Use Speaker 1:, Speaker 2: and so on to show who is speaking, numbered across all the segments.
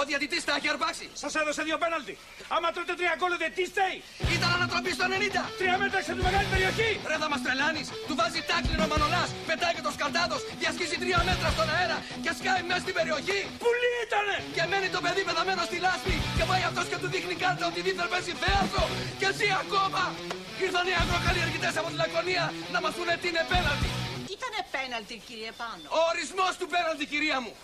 Speaker 1: Ο διαιτητής τα έχει αρπάξει.
Speaker 2: Σας έδωσε 2 πέναλτι. Άμα τρώτε 3 γκολ, δεν τι στέει.
Speaker 1: Ήταν ανατροπή στο 90.
Speaker 2: 3 μέτρα σε τη μεγάλη περιοχή.
Speaker 1: Ρε θα μας τρελάνεις. Του βάζει τάκλινο ο Μανολάς. Πετάει και το σκαρτάδος. Διασχίζει 3 μέτρα στον αέρα. Και σκάει μέσα στην περιοχή.
Speaker 2: Πουλί ήτανε.
Speaker 1: Και μένει το παιδί πεθαμένο στη λάσπη. Και πάει αυτός και του δείχνει κάρτα ότι δίθεν παίζει θέατρο. Και ζει ακόμα. Ήρθαν οι αγροκαλλιεργητές από τη Λακωνία να μας πούνε τι είναι πέναλτι.
Speaker 3: Ήτανε πέναλτι, κύριε Πάνο.
Speaker 1: Ο ορισμός του πέναλτι, κυρία μου.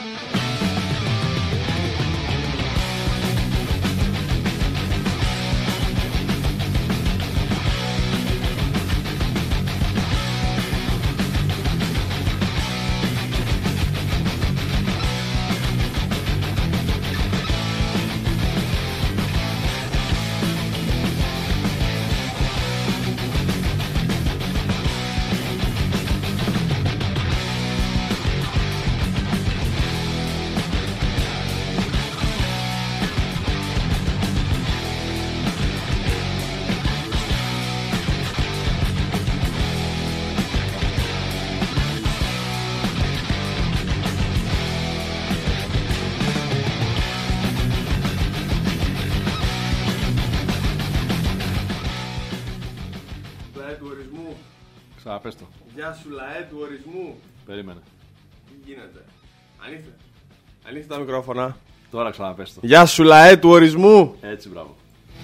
Speaker 4: Ξαναπες το.
Speaker 5: Γεια σου λαέ του ορισμού.
Speaker 4: Περίμενε.
Speaker 5: Τι γίνεται. Ανοίξτε τα μικρόφωνα.
Speaker 4: Τώρα ξαναπες το.
Speaker 5: Γεια σου λαέ του ορισμού.
Speaker 4: Έτσι, μπράβο.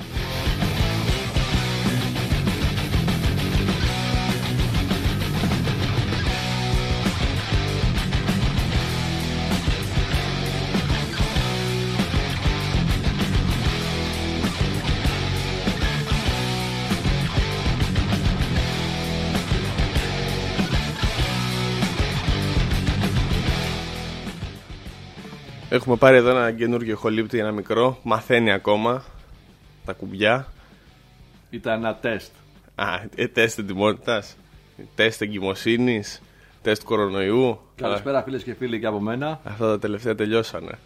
Speaker 5: Έχουμε πάρει εδώ ένα καινούργιο χολύπτη, ένα μικρό. Μαθαίνει ακόμα τα κουμπιά.
Speaker 4: Ήταν ένα τεστ.
Speaker 5: Τεστ ετοιμότητας, τεστ εγκυμοσύνης, τεστ κορονοϊού.
Speaker 4: Καλησπέρα φίλες και φίλοι και από μένα.
Speaker 5: Αυτά τα τελευταία τελειώσανε.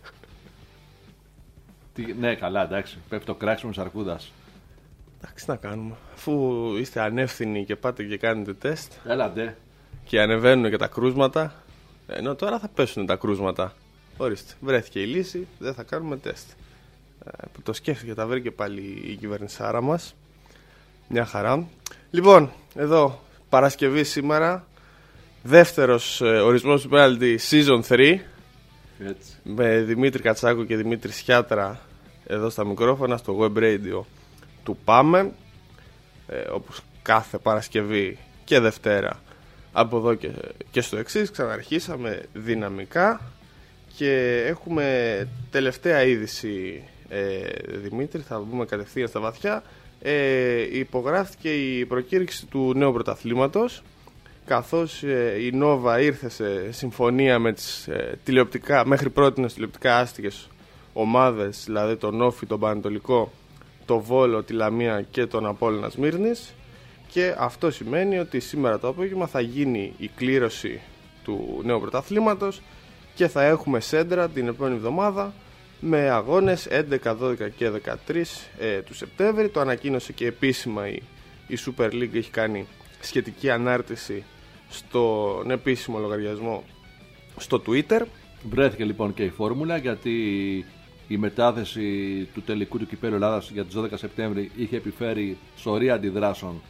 Speaker 4: Ναι, καλά, εντάξει. Πέφτει το κράξιμο σαρκούδας.
Speaker 5: Εντάξει, να κάνουμε. Αφού είστε ανεύθυνοι και πάτε και κάνετε τεστ.
Speaker 4: Έλατε.
Speaker 5: Και ανεβαίνουν και τα κρούσματα. Ενώ τώρα θα πέσουν τα κρούσματα. Ορίστε, βρέθηκε η λύση, δεν θα κάνουμε τεστ. Που το σκέφτηκε, τα βρήκε πάλι η κυβερνησάρα μας. Μια χαρά. Λοιπόν, εδώ Παρασκευή σήμερα. Δεύτερος ορισμός του πέναλτι Season 3.
Speaker 4: Έτσι.
Speaker 5: Με Δημήτρη Κατσάκο και Δημήτρη Σιάτρα εδώ στα μικρόφωνα, στο web radio του Πάμε. Όπως κάθε Παρασκευή και Δευτέρα. Από εδώ και στο εξής ξαναρχίσαμε δυναμικά. Και έχουμε τελευταία είδηση, Δημήτρη, θα μπούμε κατευθείαν στα βαθιά. Υπογράφηκε η προκήρυξη του νέου πρωταθλήματος, καθώς η Νόβα ήρθε σε συμφωνία με τις μέχρι πρότινες τηλεοπτικά άστιγες ομάδες, δηλαδή τον Όφη, τον Πανετολικό, το Βόλο, τη Λαμία και τον Απόλλωνα Σμύρνης. Και αυτό σημαίνει ότι σήμερα το απόγευμα θα γίνει η κλήρωση του νέου πρωταθλήματος και θα έχουμε σέντρα την επόμενη εβδομάδα με αγώνες 11, 12 και 13 του Σεπτέμβρη. Το ανακοίνωσε και επίσημα η Super League, έχει κάνει σχετική ανάρτηση στον επίσημο λογαριασμό στο Twitter.
Speaker 4: Βρέθηκε λοιπόν και η φόρμουλα, γιατί η μετάθεση του τελικού του κυπέλλου Ελλάδας για τις 12 Σεπτέμβρη είχε επιφέρει σωρία αντιδράσεων,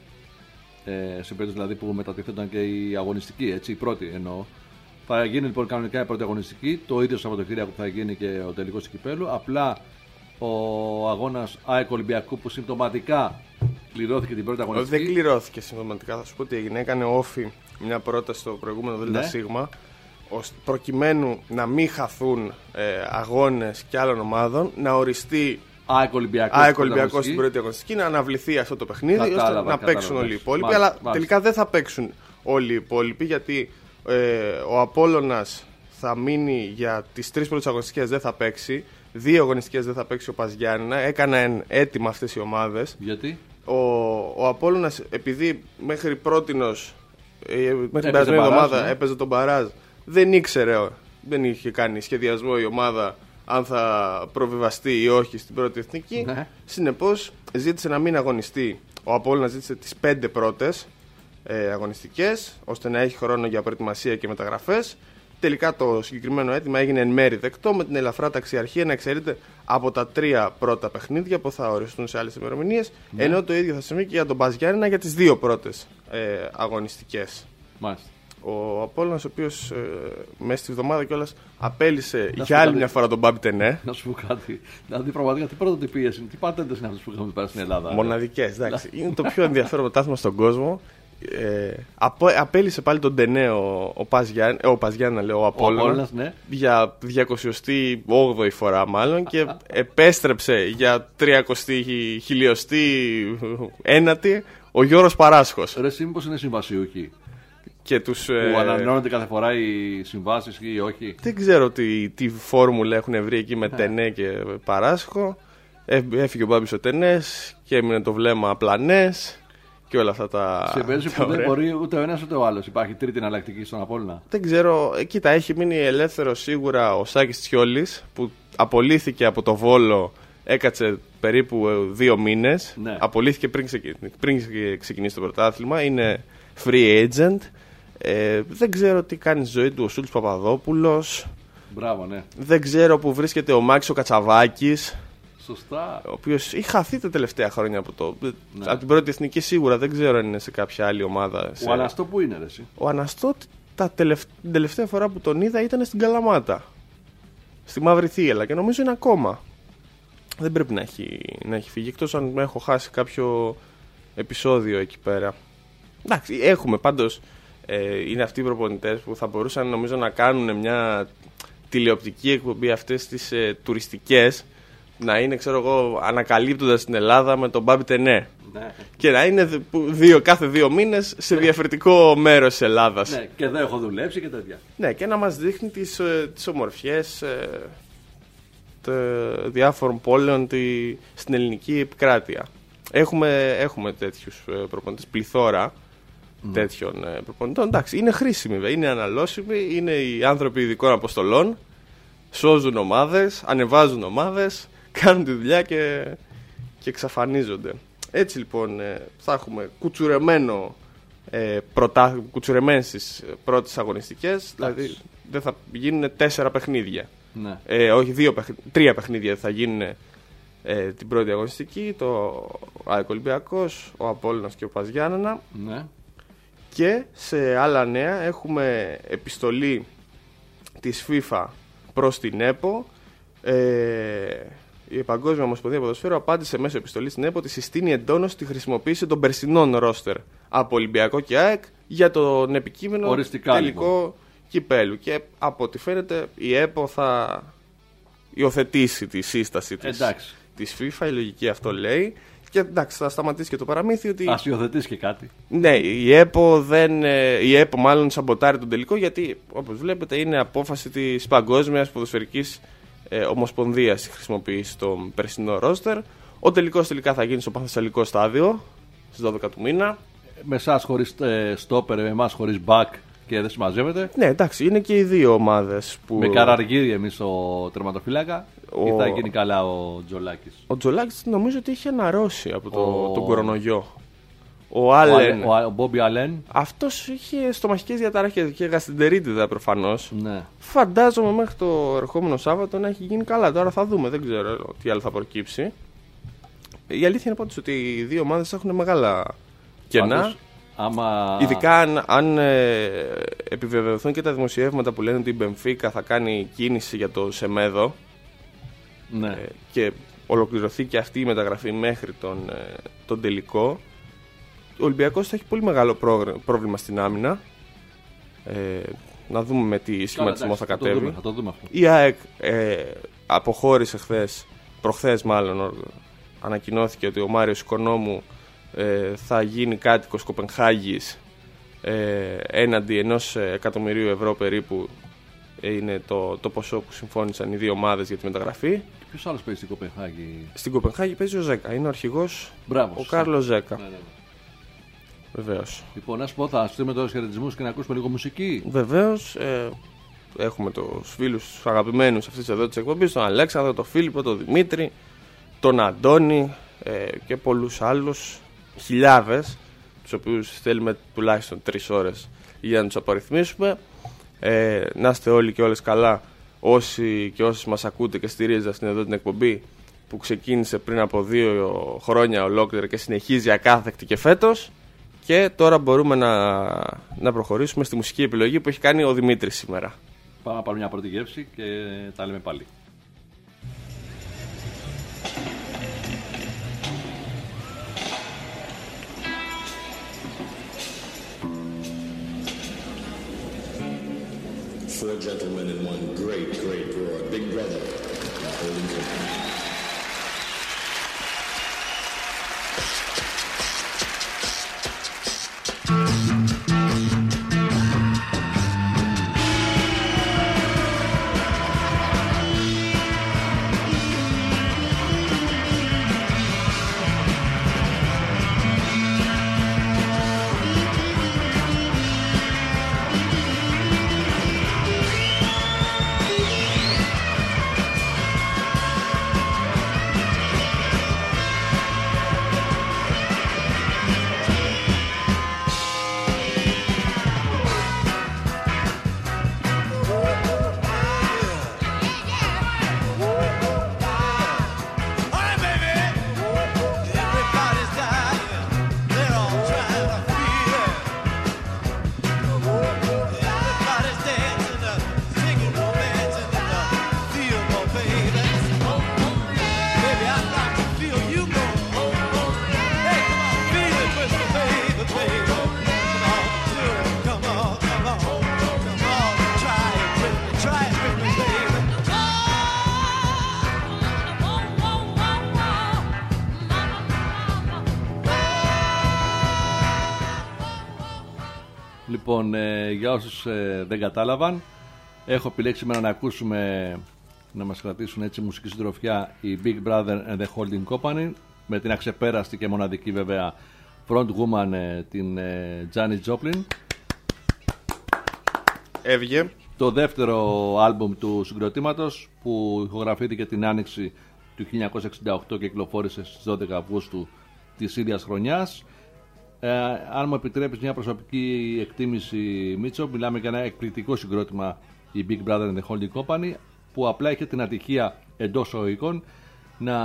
Speaker 4: σε περίπτωση δηλαδή που μετατεθούνταν και η αγωνιστική, έτσι, η πρώτη εννοώ. Θα γίνει λοιπόν κανονικά η πρώτη αγωνιστική, το ίδιο Σαββατοκύριακο που θα γίνει και ο τελικός του κυπέλλου. Απλά ο αγώνας ΑΕΚ Ολυμπιακού που συμπτωματικά κληρώθηκε την πρώτη αγωνιστική.
Speaker 5: Δεν κληρώθηκε συμπτωματικά, θα σου πω ότι έγινε. Έκανε Όφη μια πρόταση στο προηγούμενο ΔΣ, προκειμένου να μην χαθούν αγώνες και άλλων ομάδων, να οριστεί ΑΕΚ Ολυμπιακός στην πρώτη αγωνιστική, να αναβληθεί αυτό το παιχνίδι, ώστε να παίξουν όλοι οι υπόλοιποι. Αλλά τελικά δεν θα παίξουν όλοι οι υπόλοιποι, γιατί ο Απόλλωνας θα μείνει για τις 3 πρώτες αγωνιστικές, δεν θα παίξει. 2 αγωνιστικές δεν θα παίξει ο Παζιάννηνα. Έκαναν έτοιμα αυτές οι ομάδες.
Speaker 4: Γιατί?
Speaker 5: Ο Απόλλωνας, επειδή μέχρι πρότινος, μέχρι την περασμένη εβδομάδα έπαιζε τον μπαράζ, δεν ήξερε, δεν είχε κάνει σχεδιασμό η ομάδα αν θα προβιβαστεί ή όχι στην πρώτη εθνική. Συνεπώς ζήτησε να μην αγωνιστεί. Ο Απόλλωνας ζήτησε τις 5 πρώτες αγωνιστικές, ώστε να έχει χρόνο για προετοιμασία και μεταγραφές. Τελικά το συγκεκριμένο αίτημα έγινε εν μέρη δεκτό, με την ελαφρά ταξιαρχία να εξαιρείται από τα 3 πρώτα παιχνίδια που θα οριστούν σε άλλες ημερομηνίες, ενώ το ίδιο θα συμβεί και για τον Μπας Γιάννενα για τις 2 πρώτες αγωνιστικές.
Speaker 4: Μάλιστα.
Speaker 5: Ο Απόλλωνας, ο οποίος μέσα στη βδομάδα κιόλας απέλησε για άλλη μια φορά τον Μπάμπη Τενέ.
Speaker 4: Να σου πω κάτι. Δηλαδή, πραγματικά τι πρωτοτυπίες είναι, τι πατέντες είναι αυτές που είχαμε πέρα στην Ελλάδα.
Speaker 5: Μοναδικές, εντάξει. Είναι το πιο ενδιαφέρον πρωτάθλημα στον κόσμο. Απέλησε πάλι τον Τενέ ο Πας Γιάννενα, ο Απόλλωνας,
Speaker 4: ναι.
Speaker 5: για 208η φορά μάλλον, και επέστρεψε για 300η ο Γιώργος Παράσχος.
Speaker 4: Ρε, εσύ μήπως είναι συμβασιούχοι
Speaker 5: Και τους,
Speaker 4: που ανανεώνονται κάθε φορά οι συμβάσεις ή όχι.
Speaker 5: Δεν ξέρω τι φόρμουλα έχουν βρει εκεί με Τενέ και Παράσχο. Έφυγε ο Μπάμπης ο Τενές και έμεινε το βλέμμα απλανές και όλα αυτά τα.
Speaker 4: Σε περίπτωση που δεν μπορεί ούτε ο ένας ούτε ο άλλος. Υπάρχει τρίτη εναλλακτική στον Απόλλωνα.
Speaker 5: Δεν ξέρω. Κοίτα, έχει μείνει ελεύθερο σίγουρα ο Σάκης Τσιόλης, που απολύθηκε από το Βόλο, έκατσε περίπου 2 μήνες.
Speaker 4: Ναι.
Speaker 5: Απολύθηκε πριν ξεκινήσει το πρωτάθλημα. Είναι free agent. Δεν ξέρω τι κάνει στη ζωή του ο Σούλτς Παπαδόπουλος.
Speaker 4: Μπράβο, ναι.
Speaker 5: Δεν ξέρω που βρίσκεται ο Μάκης ο Κατσαβάκης.
Speaker 4: Σωστά.
Speaker 5: Ο οποίος είχε χαθεί τα τελευταία χρόνια από την πρώτη εθνική, σίγουρα. Δεν ξέρω αν είναι σε κάποια άλλη ομάδα.
Speaker 4: Ο Αναστό που είναι, ρε, εσύ?
Speaker 5: Ο Αναστό την τελευταία φορά που τον είδα ήταν στην Καλαμάτα. Στη Μαύρη Θύελα, και νομίζω είναι ακόμα. Δεν πρέπει να έχει φύγει, εκτός αν έχω χάσει κάποιο επεισόδιο εκεί πέρα. Εντάξει, έχουμε πάντως. Είναι αυτοί οι προπονητές που θα μπορούσαν, νομίζω, να κάνουν μια τηλεοπτική εκπομπή, αυτές τις τουριστικές, να είναι, ξέρω εγώ, ανακαλύπτοντας την Ελλάδα με τον Μπάμπη Τενέ.
Speaker 4: Ναι.
Speaker 5: Και να είναι κάθε 2 μήνες σε διαφορετικό μέρος της Ελλάδας.
Speaker 4: Ναι, και εδώ έχω δουλέψει και τέτοια.
Speaker 5: Ναι, και να μας δείχνει τις ομορφιές διάφορων πόλεων στην ελληνική επικράτεια. Έχουμε τέτοιους προπονητές, πληθώρα τέτοιων προπονητών. Εντάξει, είναι χρήσιμοι, είναι αναλώσιμοι, είναι οι άνθρωποι ειδικών αποστολών, σώζουν ομάδες, ανεβάζουν ομάδες, κάνουν τη δουλειά και εξαφανίζονται. Έτσι λοιπόν θα έχουμε κουτσουρεμένες τις πρώτες αγωνιστικές, δηλαδή δεν θα γίνουν 4 παιχνίδια.
Speaker 4: Ναι.
Speaker 5: Όχι, 3 παιχνίδια θα γίνουν την πρώτη αγωνιστική, το ΑΕΚ Ολυμπιακός, ο Απόλλωνας και ο Πας Γιάννενα.
Speaker 4: Ναι.
Speaker 5: Και σε άλλα νέα έχουμε επιστολή της FIFA προς την ΕΠΟ. Η Παγκόσμια Ομοσπονδία Ποδοσφαίρου απάντησε μέσω επιστολής στην ΕΠΟ ότι συστήνει εντόνως τη χρησιμοποίηση των περσινών ρόστερ από Ολυμπιακό και ΑΕΚ για τον επικείμενο
Speaker 4: οριστικά,
Speaker 5: τελικό
Speaker 4: λοιπόν
Speaker 5: κυπέλου. Και από ό,τι φαίνεται η ΕΠΟ θα υιοθετήσει τη σύσταση της FIFA, η λογική αυτό λέει. Και εντάξει, θα σταματήσει και το παραμύθι ότι.
Speaker 4: Ας υιοθετήσει και κάτι.
Speaker 5: Ναι, η ΕΠΟ μάλλον σαμποτάρει τον τελικό, γιατί όπως βλέπετε είναι απόφαση της Παγκόσμιας Ποδοσφαιρικής Ομοσπονδίας η χρησιμοποίηση των περσινό ρόστερ. Ο τελικός τελικά θα γίνει στο Πανθεσσαλικό στάδιο στις 12 του μήνα.
Speaker 4: Με εσάς χωρίς στόπερ, με εμάς χωρίς back και δεν συμμαζεύεται.
Speaker 5: Ναι, εντάξει, είναι και οι δύο ομάδες που.
Speaker 4: Με Καραργίδη εμείς στο τερματοφύλακα. Ή θα γίνει καλά ο Τζολάκης?
Speaker 5: Ο Τζολάκης νομίζω ότι είχε αναρρώσει από τον κορονοϊό.
Speaker 4: Ο Μπόμπι Αλέν.
Speaker 5: Αυτός είχε στομαχικές διαταραχές και γαστεντερίτιδα προφανώς.
Speaker 4: Ναι.
Speaker 5: Φαντάζομαι μέχρι το ερχόμενο Σάββατο να έχει γίνει καλά. Τώρα θα δούμε, δεν ξέρω τι άλλο θα προκύψει. Η αλήθεια είναι πάντως ότι οι δύο ομάδες έχουν μεγάλα κενά.
Speaker 4: Πάντως,
Speaker 5: ειδικά αν επιβεβαιωθούν και τα δημοσιεύματα που λένε ότι η Μπενφίκα θα κάνει κίνηση για το Σεμέδο.
Speaker 4: Ναι.
Speaker 5: Και ολοκληρωθεί και αυτή η μεταγραφή μέχρι τον τελικό, ο Ολυμπιακός θα έχει πολύ μεγάλο πρόβλημα στην άμυνα. Να δούμε με τι σχηματισμό θα κατέβει.
Speaker 4: Θα το δούμε αυτό.
Speaker 5: Η ΑΕΚ αποχώρησε προχθές μάλλον, ανακοινώθηκε ότι ο Μάριος Οικονόμου θα γίνει κάτοικος Κοπενχάγης έναντι 1 εκατομμυρίου ευρώ περίπου. Είναι το ποσό που συμφώνησαν οι δύο ομάδες για τη μεταγραφή.
Speaker 4: Και ποιος άλλος παίζει στην Κοπενχάγη?
Speaker 5: Στην Κοπενχάγη παίζει ο Ζέκα. Είναι ο αρχηγός.
Speaker 4: Μπράβο,
Speaker 5: ο Κάρλος Ζέκα.
Speaker 4: Ναι.
Speaker 5: Βεβαίως.
Speaker 4: Λοιπόν, να σου πω, θα στείλουμε τώρα χαιρετισμούς και να ακούσουμε λίγο μουσική.
Speaker 5: Βεβαίως. Έχουμε τους φίλους τους αγαπημένους αυτής εδώ της εκπομπής, τον Αλέξανδρο, τον Φίλιππο, τον Δημήτρη, τον Αντώνη και πολλούς άλλους. Χιλιάδες, τους οποίους θέλουμε τουλάχιστον 3 ώρες για να τους απαριθμίσουμε. Να είστε όλοι και όλες καλά, όσοι και όσοι μας ακούτε και στηρίζετε εδώ την εκπομπή που ξεκίνησε πριν από 2 χρόνια ολόκληρα και συνεχίζει ακάθεκτη και φέτος. Και τώρα μπορούμε να προχωρήσουμε στη μουσική επιλογή που έχει κάνει ο Δημήτρης σήμερα.
Speaker 4: Πάμε να πάρουμε μια πρώτη γεύση και τα λέμε πάλι.
Speaker 6: Four gentlemen in one great roar. Big Brother. Holding company.
Speaker 4: Λοιπόν, για όσους δεν κατάλαβαν, έχω επιλέξει σήμερα να ακούσουμε, να μας κρατήσουν έτσι μουσική συντροφιά, η Big Brother and the Holding Company, με την αξεπέραστη και μοναδική βέβαια front woman την Janis Joplin.
Speaker 5: Έβγε.
Speaker 4: Το δεύτερο άλμπουμ του συγκροτήματος που ηχογραφήθηκε την άνοιξη του 1968 και κυκλοφόρησε στις 12 Αυγούστου της ίδιας χρονιάς. Αν μου επιτρέπεις μια προσωπική εκτίμηση, Μίτσο, μιλάμε για ένα εκπληκτικό συγκρότημα, η Big Brother and the Holding Company, που απλά είχε την ατυχία εντός οικών να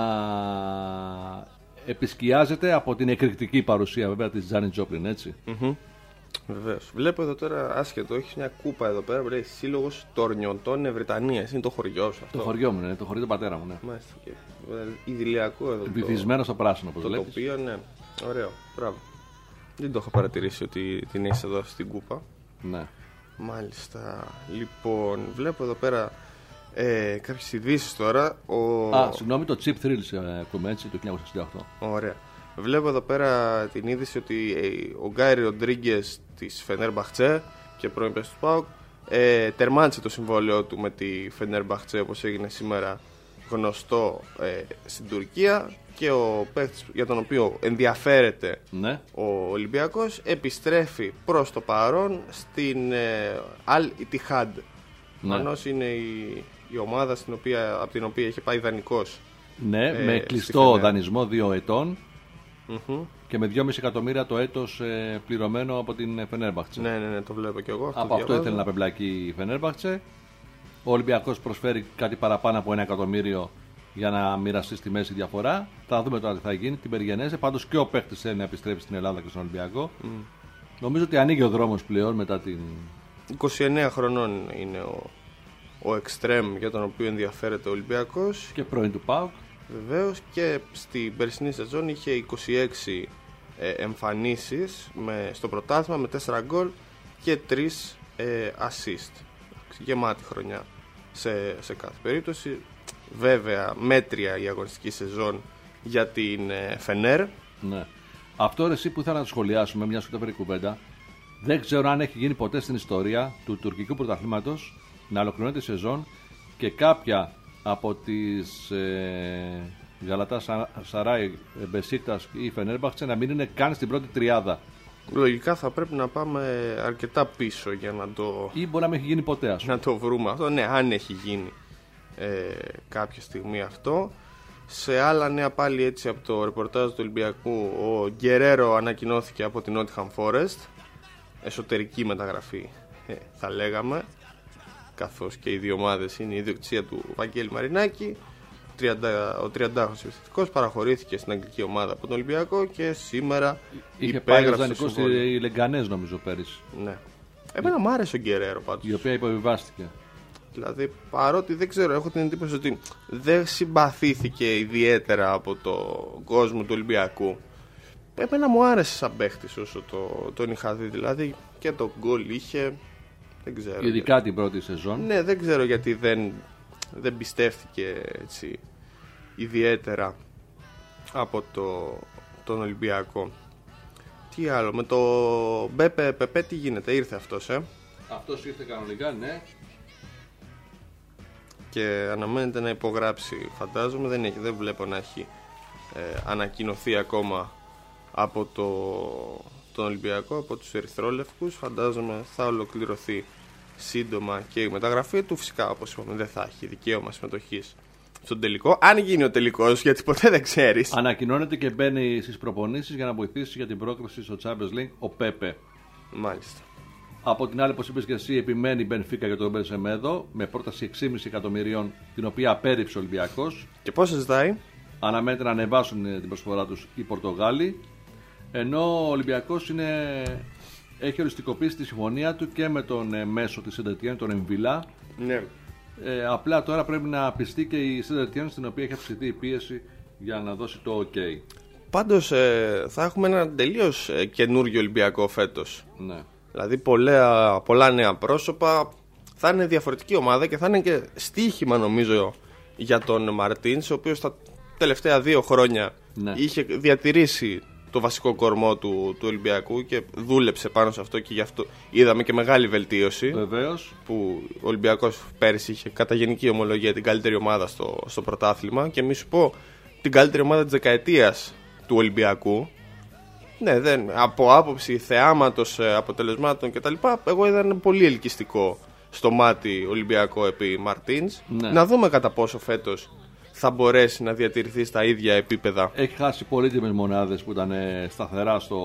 Speaker 4: επισκιάζεται από την εκρηκτική παρουσία βέβαια της Janis Joplin, έτσι.
Speaker 5: Βεβαίως. Βλέπω εδώ τώρα, άσχετο, έχεις μια κούπα εδώ πέρα που λέει Σύλλογος Τορνιωτών Βρετανίας. Είναι το χωριό σου αυτό?
Speaker 4: Το χωριό μου, ναι, το χωριό του πατέρα μου, ναι.
Speaker 5: Μάλιστα. Ιδηλιακό εδώ.
Speaker 4: Βυθισμένο στο πράσινο, όπως
Speaker 5: το
Speaker 4: βλέπεις.
Speaker 5: τοπίο, ναι. Ωραίο. Μπράβο. Δεν το έχω παρατηρήσει ότι την έχεις εδώ στην κούπα.
Speaker 4: Ναι.
Speaker 5: Μάλιστα. Λοιπόν, βλέπω εδώ πέρα κάποιες ειδήσεις τώρα.
Speaker 4: Συγγνώμη, το Cheap Thrills ακούμε, έτσι, το 1968.
Speaker 5: Ωραία. Βλέπω εδώ πέρα την είδηση ότι ο Γκάι Ροντρίγκες της Φενέρμπαχτσε και πρώην παίκτης του ΠΑΟΚ τερμάτισε το συμβόλαιό του με τη Φενέρμπαχτσε, όπως έγινε σήμερα γνωστό στην Τουρκία, και ο παίκτης για τον οποίο ενδιαφέρεται, ναι, ο Ολυμπιακός επιστρέφει προς το παρόν στην Al Ittihad. Μανώς είναι η ομάδα από την οποία είχε πάει δανεικός.
Speaker 4: Ναι, με κλειστό δανεισμό 2 ετών. Και με 2,5 εκατομμύρια το έτος πληρωμένο από την Φενέρμπαχτσε.
Speaker 5: Ναι, το βλέπω κι εγώ.
Speaker 4: Από αυτό ήθελε να πεμπλακεί η Φενέρμπαχτσε. Ο Ολυμπιακός προσφέρει κάτι παραπάνω από 1 εκατομμύριο για να μοιραστεί στη μέση διαφορά. Θα δούμε τώρα τι θα γίνει, την Περγενέζε. Πάντως και ο παίκτης θέλει να επιστρέψει στην Ελλάδα και στον Ολυμπιακό. Νομίζω ότι ανοίγει ο δρόμος πλέον μετά την.
Speaker 5: 29 χρονών είναι ο εξτρέμ για τον οποίο ενδιαφέρεται ο Ολυμπιακός.
Speaker 4: Και πρώην του ΠΑΟΚ.
Speaker 5: Βεβαίως, και στην περσινή σεζόν είχε 26 εμφανίσεις στο πρωτάθλημα με 4 γκολ και 3 assist. Γεμάτη χρονιά σε κάθε περίπτωση. Βέβαια μέτρια η αγωνιστική σεζόν για την Φενέρ.
Speaker 4: Ναι. Αυτό εσύ που ήθελα να το σχολιάσουμε, μια σου το κουβέντα. Δεν ξέρω αν έχει γίνει ποτέ στην ιστορία του τουρκικού πρωταθλήματος να ολοκληρώνεται η σεζόν και κάποια από τις Γαλατά Σαράι, Μπεσίκτας ή Φενέρμπαχτσε να μην είναι καν στην πρώτη τριάδα.
Speaker 5: Λογικά θα πρέπει να πάμε αρκετά πίσω για να το.
Speaker 4: Ή μπορεί να μην έχει γίνει ποτέ, ας πούμε.
Speaker 5: Να το βρούμε αυτό. Ναι, αν έχει γίνει κάποια στιγμή αυτό. Σε άλλα νέα πάλι, έτσι, από το ρεπορτάζ του Ολυμπιακού, ο Γκερέρο ανακοινώθηκε από την Nottingham Forest. Εσωτερική μεταγραφή, θα λέγαμε. καθώς και οι δύο ομάδες είναι η ιδιοκτησία του Βαγγέλη Μαρινάκη. Ο 30χρονος επιθετικός παραχωρήθηκε στην αγγλική ομάδα από τον Ολυμπιακό και σήμερα
Speaker 4: είχε πάει
Speaker 5: υπέγραψε
Speaker 4: δανεικό στη Λεγκανές, νομίζω, πέρυσι.
Speaker 5: Ναι. Εμένα μου άρεσε ο Γκερέρο πάντως.
Speaker 4: Η οποία υποβιβάστηκε.
Speaker 5: Δηλαδή, παρότι δεν ξέρω, έχω την εντύπωση ότι δεν συμπαθήθηκε ιδιαίτερα από τον κόσμο του Ολυμπιακού. Εμένα μου άρεσε σαν παίχτης όσο τον είχα δει. Δηλαδή και το γκολ είχε. Δεν ξέρω.
Speaker 4: Ειδικά την πρώτη σεζόν.
Speaker 5: Ναι, δεν ξέρω γιατί δεν πιστεύτηκε έτσι ιδιαίτερα από τον Ολυμπιακό. Τι άλλο, με το Πεπέ τι γίνεται, ήρθε αυτός
Speaker 4: Αυτός ήρθε κανονικά, ναι.
Speaker 5: Και αναμένεται να υπογράψει, φαντάζομαι, δεν βλέπω να έχει ανακοινωθεί ακόμα από τον Ολυμπιακό, από τους Ερυθρόλευκους. Φαντάζομαι θα ολοκληρωθεί σύντομα και η μεταγραφή του. Φυσικά, όπως είπαμε, δεν θα έχει δικαίωμα συμμετοχής στον τελικό. Αν γίνει ο τελικός, γιατί ποτέ δεν ξέρεις.
Speaker 4: Ανακοινώνεται και μπαίνει στις προπονήσεις για να βοηθήσει για την πρόκριση στο Champions League ο Πέπε.
Speaker 5: Μάλιστα.
Speaker 4: Από την άλλη, όπως είπες και εσύ, επιμένει η Μπενφίκα για τον Μπενσεμέδο με πρόταση 6,5 εκατομμυρίων, την οποία απέρριψε ο Ολυμπιακός.
Speaker 5: Και πόσο ζητάει?
Speaker 4: Αναμένεται να ανεβάσουν την προσφορά τους οι Πορτογάλοι. Ενώ ο Ολυμπιακός έχει οριστικοποιήσει τη συμφωνία του και με τον μέσο της Σεντ-Ετιέν, τον Εμβιλά.
Speaker 5: Ναι.
Speaker 4: Απλά τώρα πρέπει να πιστεί και η Σεντ-Ετιέν, στην οποία έχει αυξηθεί η πίεση για να δώσει το OK.
Speaker 5: Πάντως θα έχουμε ένα τελείως καινούργιο Ολυμπιακό φέτος.
Speaker 4: Ναι.
Speaker 5: Δηλαδή πολλά νέα πρόσωπα. Θα είναι διαφορετική ομάδα και θα είναι και στοίχημα, νομίζω, για τον Μαρτίνς, ο οποίος τα τελευταία 2 χρόνια είχε διατηρήσει το βασικό κορμό του Ολυμπιακού και δούλεψε πάνω σε αυτό, και γι' αυτό είδαμε και μεγάλη βελτίωση.
Speaker 4: Βεβαίως.
Speaker 5: Που ο Ολυμπιακός πέρυσι είχε κατά γενική ομολογία την καλύτερη ομάδα στο πρωτάθλημα, και μη σου πω την καλύτερη ομάδα της δεκαετίας του Ολυμπιακού. Ναι, από άποψη θεάματος, αποτελεσμάτων κτλ. Εγώ είδα ένα πολύ ελκυστικό στο μάτι Ολυμπιακό επί Μαρτίνς.
Speaker 4: Ναι.
Speaker 5: Να δούμε κατά πόσο φέτος θα μπορέσει να διατηρηθεί στα ίδια επίπεδα.
Speaker 4: Έχει χάσει πολύτιμες μονάδες που ήταν σταθερά στη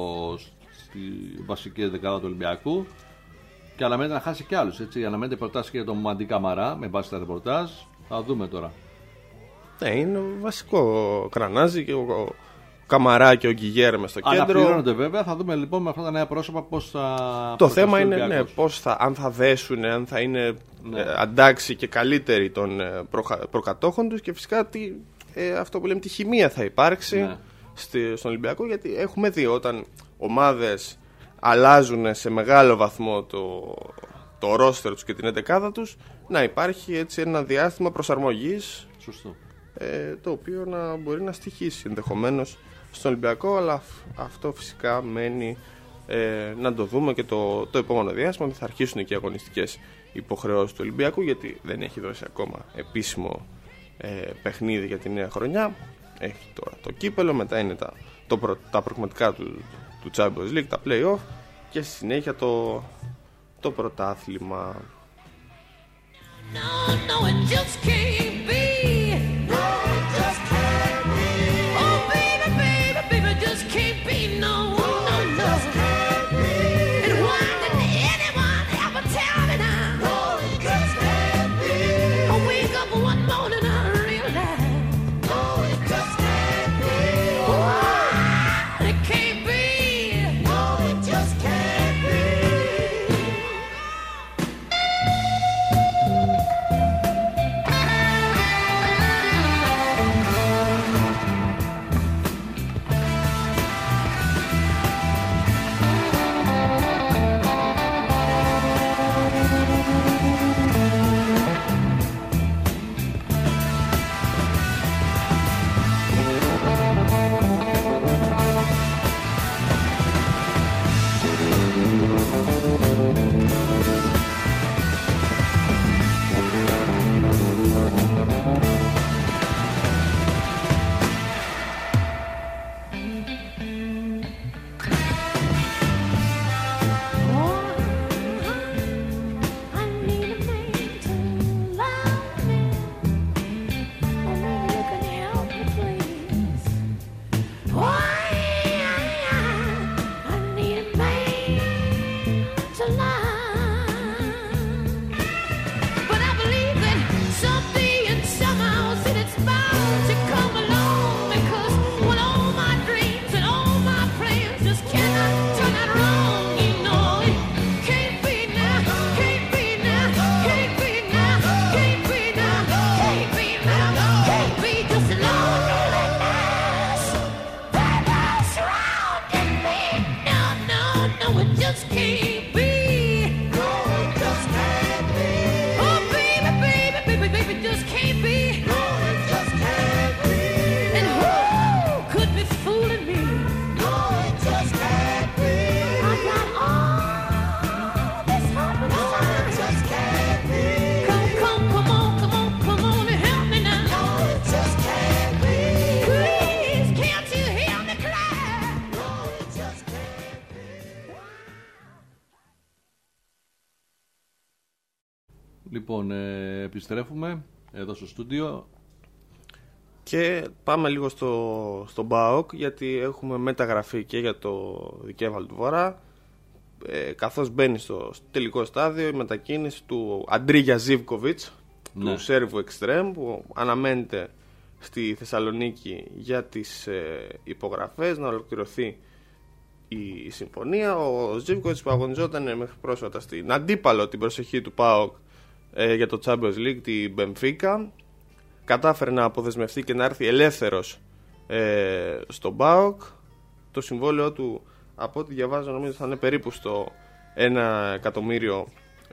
Speaker 4: βασική δεκάδα του Ολυμπιακού, και αναμένεται να χάσει κι άλλους. Αναμένεται προτάσεις και για τον Μαντί Καμαρά με βάση τα ρεπορτάζ. Θα δούμε τώρα.
Speaker 5: Ναι, είναι βασικό κρανάζι και ο Καμαρά και ο Γκιγέρμε στο κέντρο.
Speaker 4: Αναπληρώνονται βέβαια. Θα δούμε λοιπόν με αυτά τα νέα πρόσωπα πώς θα.
Speaker 5: Το θέμα είναι αν θα δέσουν, αν θα είναι αντάξει και καλύτεροι των προκατόχων τους, και φυσικά αυτό που λέμε, τη χημεία θα υπάρξει στον Ολυμπιακό, γιατί έχουμε δει όταν ομάδες αλλάζουν σε μεγάλο βαθμό το ρόστερ τους και την εντεκάδα τους, να υπάρχει έτσι ένα διάστημα προσαρμογής.
Speaker 4: Σωστό.
Speaker 5: Το οποίο να μπορεί να στοιχήσει ενδεχομένως στον Ολυμπιακό, αλλά αυτό φυσικά μένει να το δούμε και το επόμενο διάστημα. Θα αρχίσουν και οι αγωνιστικές υποχρεώσεις του Ολυμπιακού, γιατί δεν έχει δώσει ακόμα επίσημο παιχνίδι για τη νέα χρονιά. Έχει τώρα το κύπελο, μετά είναι τα προκριματικά του Champions League, τα play-off, και στη συνέχεια το πρωτάθλημα.
Speaker 7: No, it just can't be. No, it just can't be. Oh, baby, baby, baby, just can't be. No, no, it just can't be. And why didn't anyone ever tell me now? No, it just can't be. I wake up one morning, I realize. No, it just can't be. Oh, it can't be. No, it just can't be. can't be. No, it just can't be. And who could be fooling me? No, it just can't be. I got all this heart inside. No, it just can't be. Come on and help me now. No, it just can't be. Please, can't you hear me cry? No, it just can't be.
Speaker 4: Λοιπόν, επιστρέφουμε εδώ στο στούντιο.
Speaker 5: Και πάμε λίγο στο ΠΑΟΚ, γιατί έχουμε μεταγραφή και για το δικέφαλο του Βορρά, καθώς μπαίνει στο τελικό στάδιο η μετακίνηση του Αντρίγια Ζίβκοβιτς, του Σέρβου Εξτρέμ, που αναμένεται στη Θεσσαλονίκη για τις υπογραφές, να ολοκληρωθεί η συμφωνία. Ο Ζίβκοβιτς που αγωνιζόταν μέχρι πρόσφατα στην αντίπαλο την προσοχή του ΠΑΟΚ για το Champions League, την Μπενφίκα, κατάφερε να αποδεσμευτεί και να έρθει ελεύθερος στον ΠΑΟΚ. Το συμβόλαιο του, από ό,τι διαβάζω, νομίζω θα είναι περίπου στο 1 εκατομμύριο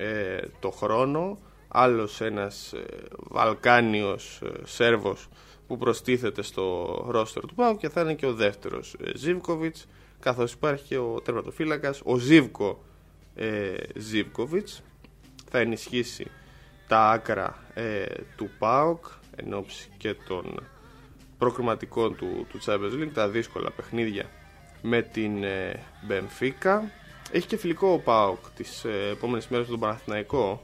Speaker 5: το χρόνο. Άλλος ένας Βαλκάνιος Σέρβος που προστίθεται στο ρόστερ του ΠΑΟΚ και θα είναι και ο δεύτερος Ζίβκοβιτς, καθώς υπάρχει και ο τερματοφύλακας ο Ζίβκο Ζίβκοβιτς. Θα ενισχύσει τα άκρα του ΠΑΟΚ εν ώψη και των προκριματικών του Champions League, τα δύσκολα παιχνίδια με την Μπενφίκα. Έχει και φιλικό ο ΠΑΟΚ τις επόμενες μέρες του Παναθηναϊκό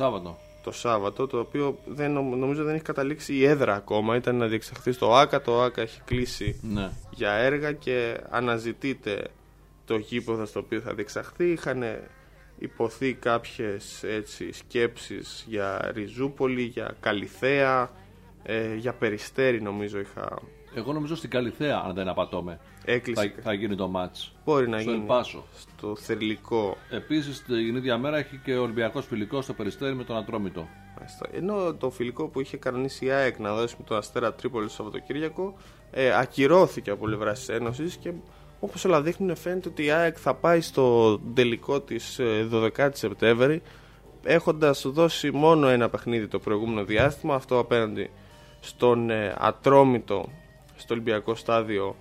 Speaker 5: το Σάββατο, το οποίο νομίζω δεν έχει καταλήξει η έδρα ακόμα. Ήταν να διεξαχθεί στο ΆΚΑ, το ΆΚΑ έχει κλείσει για έργα και αναζητείται το γήπεδο στο οποίο θα διεξαχθεί. Είχαν υποθεί κάποιες σκέψεις για Ριζούπολη, για Καλιθέα, για Περιστέρι νομίζω είχα.
Speaker 4: Εγώ νομίζω στην Καλιθέα, αν δεν απατώμε, θα γίνει το μάτς.
Speaker 5: Μπορεί να
Speaker 4: στο
Speaker 5: γίνει
Speaker 4: Ελπάσο,
Speaker 5: στο Θερλικό.
Speaker 4: Επίσης την ίδια μέρα έχει και ο Ολυμπιακός φιλικό στο Περιστέρι με τον Ατρόμητο.
Speaker 5: Ενώ το φιλικό που είχε κανονίσει η ΑΕΚ να δώσει με τον Αστέρα Τρίπολη το Σαββατοκύριακο ακυρώθηκε από πλευρά της Ένωσης, και όπως όλα δείχνουν φαίνεται ότι η ΑΕΚ θα πάει στο τελικό της 12η Σεπτέμβρη, έχοντας δώσει μόνο ένα παιχνίδι το προηγούμενο διάστημα, αυτό απέναντι στον Ατρόμητο στο Ολυμπιακό Στάδιο,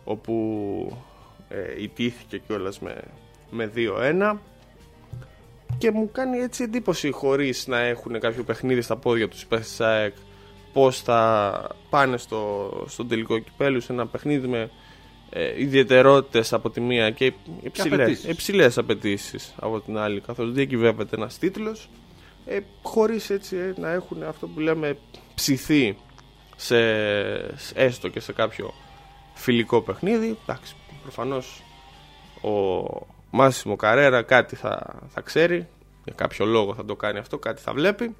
Speaker 5: όπου ιτήθηκε κιόλας με 2-1, και μου κάνει έτσι εντύπωση, χωρίς να έχουν κάποιο παιχνίδι στα πόδια τους οι παίκτες της ΑΕΚ, πώς θα πάνε στον τελικό κυπέλλου, σε ένα παιχνίδι με ιδιαιτερότητες από τη μία και υψηλές απαιτήσεις από την άλλη, καθώς διακυβεύεται ένας τίτλος, χωρίς έτσι να έχουν αυτό που λέμε ψηθεί έστω και σε κάποιο φιλικό παιχνίδι. Εντάξει, προφανώς ο Μάσιμο Καρέρα κάτι θα ξέρει, για κάποιο λόγο θα το κάνει αυτό, κάτι θα βλέπει.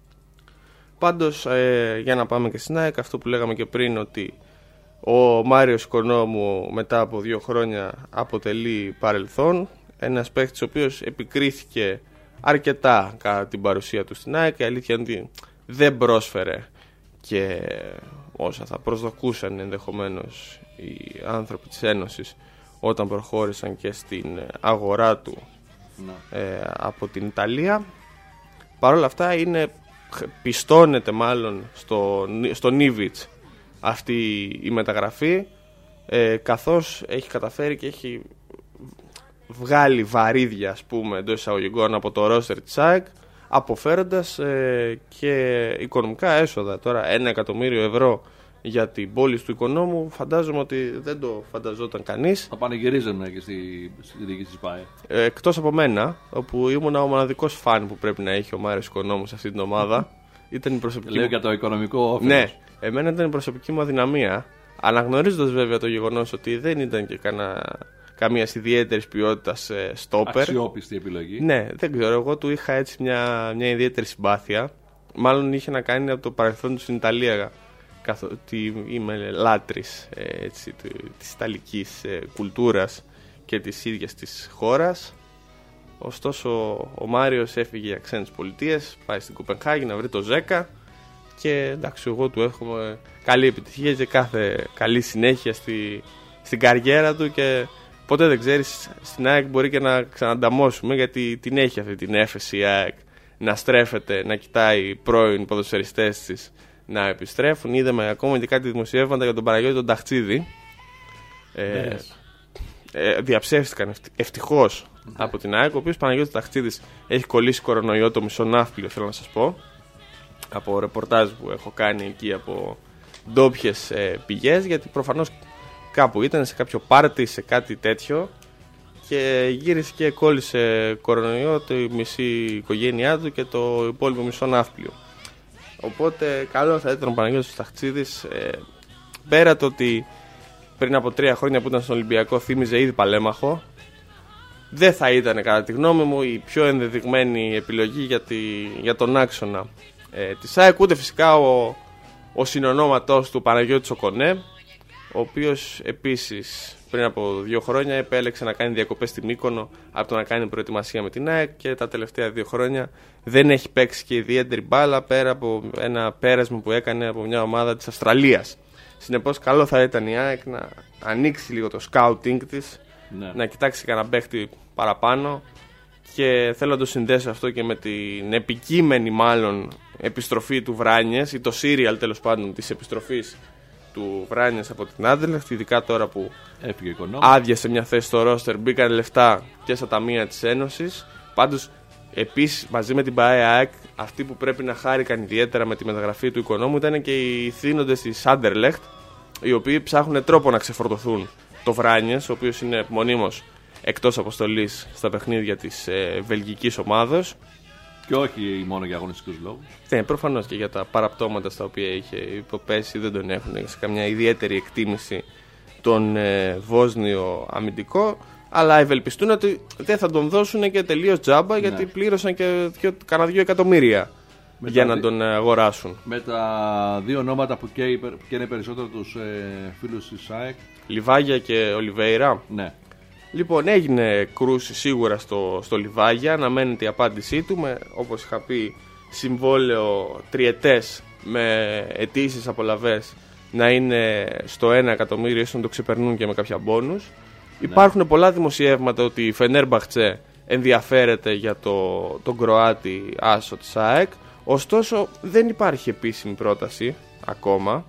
Speaker 5: Πάντως για να πάμε και στην ΑΕΚ, αυτό που λέγαμε και πριν, ότι ο Μάριος Οικονόμου μετά από 2 χρόνια αποτελεί παρελθόν. Ένας παίκτης ο οποίος επικρίθηκε αρκετά κατά την παρουσία του στην ΑΕΚ. Η αλήθεια είναι ότι δεν πρόσφερε και όσα θα προσδοκούσαν ενδεχομένως οι άνθρωποι της Ένωσης όταν προχώρησαν και στην αγορά του από την Ιταλία. Παρ' όλα αυτά πιστώνεται μάλλον στο Νίβιτς αυτή η μεταγραφή, καθώς έχει καταφέρει και έχει βγάλει βαρύδια, ας πούμε, εντός εισαγωγικών από το ρόστερ της ΑΕΚ, αποφέροντας και οικονομικά έσοδα. Τώρα 1 εκατομμύριο ευρώ για την πόλη του Οικονόμου φαντάζομαι ότι δεν το φανταζόταν κανείς.
Speaker 4: Θα πανηγυρίζανε και στη διοίκηση της ΠΑΕ.
Speaker 5: Εκτός από μένα, όπου ήμουν ο μοναδικός φαν που πρέπει να έχει ο Μάριος Οικονόμου σε αυτή την ομάδα. Ήταν η προσωπική.
Speaker 4: Λέω για το οικονομικό όφελος.
Speaker 5: Ναι, εμένα ήταν η προσωπική μου αδυναμία. Αναγνωρίζοντας βέβαια το γεγονός ότι δεν ήταν και καμία ιδιαίτερη ποιότητα στόπερ.
Speaker 4: Αξιόπιστη επιλογή.
Speaker 5: Ναι, δεν ξέρω. Εγώ του είχα έτσι μια ιδιαίτερη συμπάθεια. Μάλλον είχε να κάνει από το παρελθόν του στην Ιταλία. Καθότι είμαι λάτρης της ιταλικής κουλτούρας και της ίδιας της χώρας. Ωστόσο ο Μάριος έφυγε για ξένες πολιτείες, πάει στην Κοπενχάγη να βρει το Ζέκα. Και εντάξει, εγώ του εύχομαι καλή επιτυχία και κάθε καλή συνέχεια στην καριέρα του, και ποτέ δεν ξέρεις, στην ΑΕΚ μπορεί και να ξανανταμώσουμε, γιατί την έχει αυτή την έφεση η ΑΕΚ να στρέφεται, να κοιτάει πρώην ποδοσφαιριστές της να επιστρέφουν. Είδαμε ακόμα και κάτι δημοσιεύματα για τον Παναγιώτη τον Ταχτσίδη. Διαψεύστηκαν ευτυχώς από την ΑΕΚ. Ο οποίος Παναγιώτης Ταχτσίδης έχει κολλήσει κορονοϊό το μισοναύπλιο, θέλω να σας πω, από ρεπορτάζ που έχω κάνει εκεί από ντόπιες πηγές, γιατί προφανώς κάπου ήταν σε κάποιο πάρτι, σε κάτι τέτοιο, και γύρισε και κόλλησε κορονοϊό τη μισή οικογένειά του και το υπόλοιπο μισοναύπλιο. Οπότε καλό θα ήταν ο Παναγιώτης Ταχτσίδης, πέρα το ότι πριν από 3 χρόνια που ήταν στον Ολυμπιακό θύμιζε ήδη παλέμαχο, δεν θα ήταν κατά τη γνώμη μου η πιο ενδεδειγμένη επιλογή για τον άξονα της ΑΕΚ, ούτε φυσικά ο συνονόματός του Παναγιώτης ο Κονέ, ο οποίος επίσης πριν από 2 χρόνια επέλεξε να κάνει διακοπές στη Μύκονο από το να κάνει προετοιμασία με την ΑΕΚ, και τα τελευταία 2 χρόνια δεν έχει παίξει και ιδιαίτερη μπάλα πέρα από ένα πέρασμα που έκανε από μια ομάδα της Αυστραλίας. Συνεπώς καλό θα ήταν η ΑΕΚ να ανοίξει λίγο το scouting της, να κοιτάξει κανένα παίχτη παραπάνω, και θέλω να το συνδέσω αυτό και με την επικείμενη μάλλον επιστροφή του Βράνιες, ή το serial τέλος πάντων της επιστροφής του Βράνιες από την Άντερλεχτ, ειδικά τώρα που άδειασε μια θέση στο ρόστερ, μπήκαν λεφτά και στα ταμεία της Ένωσης. Πάντως επίσης μαζί με την ΠΑΕ ΑΕΚ, αυτοί που πρέπει να χάρηκαν ιδιαίτερα με τη μεταγραφή του Οικονόμου ήταν και οι θύνοντες της Άντερλεχτ, οι οποίοι ψάχνουν τρόπο να ξεφορτωθούν το Βράνιες, ο οποίος είναι μονίμως εκτός αποστολής στα παιχνίδια της βελγικής ομάδος.
Speaker 4: Και όχι μόνο για αγωνιστικούς λόγους.
Speaker 5: Ναι, προφανώς και για τα παραπτώματα στα οποία είχε υποπέσει, δεν τον έχουν σε καμιά ιδιαίτερη εκτίμηση τον Βόσνιο αμυντικό. Αλλά ευελπιστούν ότι δεν θα τον δώσουν και τελείως τζάμπα, γιατί πλήρωσαν και κανένα 2 εκατομμύρια για να τον αγοράσουν.
Speaker 4: Με τα 2 ονόματα που καίνε περισσότερο τους φίλους της ΑΕΚ,
Speaker 5: Λιβάγια και Ολιβέιρα.
Speaker 4: Ναι.
Speaker 5: Λοιπόν, έγινε κρούση σίγουρα στο Λιβάγια, αναμένεται η απάντησή του με, όπως είχα πει, συμβόλαιο τριετές με αιτήσεις απολαβές να είναι στο 1 εκατομμύριο, ίσως να το ξεπερνούν και με κάποια μπόνους. Υπάρχουν πολλά δημοσιεύματα ότι η Φενέρμπαχτσε ενδιαφέρεται για τον Κροάτι άσο της ΑΕΚ, ωστόσο δεν υπάρχει επίσημη πρόταση ακόμα,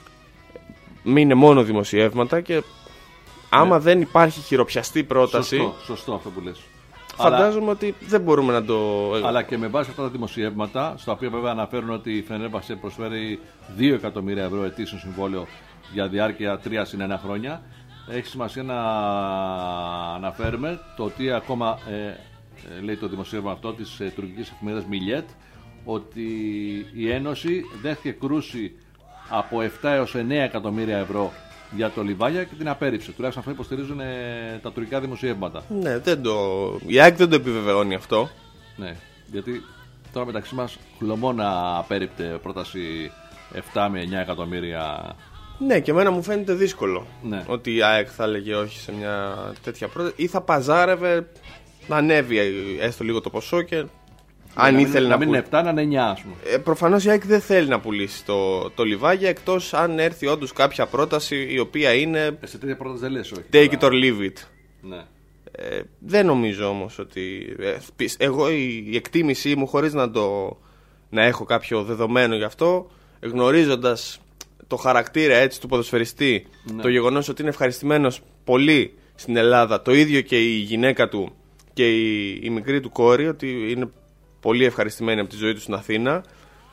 Speaker 5: είναι μόνο δημοσιεύματα, και άμα δεν υπάρχει χειροπιαστή πρόταση.
Speaker 4: Σωστό αυτό που λες.
Speaker 5: Φαντάζομαι ότι δεν μπορούμε να το.
Speaker 4: Αλλά και με βάση αυτά τα δημοσιεύματα, στα οποία βέβαια αναφέρουν ότι η Φενέρμπαχτσε προσφέρει 2 εκατομμύρια ευρώ ετήσιο συμβόλαιο για διάρκεια 3+1 χρόνια, έχει σημασία να αναφέρουμε το ότι ακόμα λέει το δημοσίευμα αυτό της τουρκικής εφημερίδας Μιλιέτ, ότι η Ένωση δέχτηκε κρούση από 7 έως 9 εκατομμύρια ευρώ για το Λιβάγια και την απέρριψε. Τουλάχιστον αυτό υποστηρίζουν τα τουρκικά δημοσιεύματα.
Speaker 5: Ναι, η ΑΕΚ δεν το επιβεβαιώνει αυτό.
Speaker 4: Ναι, γιατί τώρα μεταξύ μας χλωμόνα απέρριπτε πρόταση 7 με 9 εκατομμύρια.
Speaker 5: Ναι, και εμένα μου φαίνεται δύσκολο ότι η ΑΕΚ θα έλεγε όχι σε μια τέτοια πρόταση, ή θα παζάρευε να ανέβει έστω λίγο το ποσό και αν ήθελε
Speaker 4: να μην είναι 7, να είναι 9, ας πούμε.
Speaker 5: Προφανώς η ΑΕΚ δεν θέλει να πουλήσει το Λιβάγια, εκτός αν έρθει όντως κάποια πρόταση η οποία είναι.
Speaker 4: Σε τέτοια πρόταση δεν λες όχι.
Speaker 5: Take it or leave it.
Speaker 4: Ναι.
Speaker 5: Δεν νομίζω όμως ότι. Εγώ η εκτίμησή μου, χωρίς να έχω κάποιο δεδομένο γι' αυτό, γνωρίζοντας το χαρακτήρα έτσι του ποδοσφαιριστή, το γεγονός ότι είναι ευχαριστημένος πολύ στην Ελλάδα, το ίδιο και η γυναίκα του και η μικρή του κόρη, ότι είναι πολύ ευχαριστημένοι από τη ζωή του στην Αθήνα.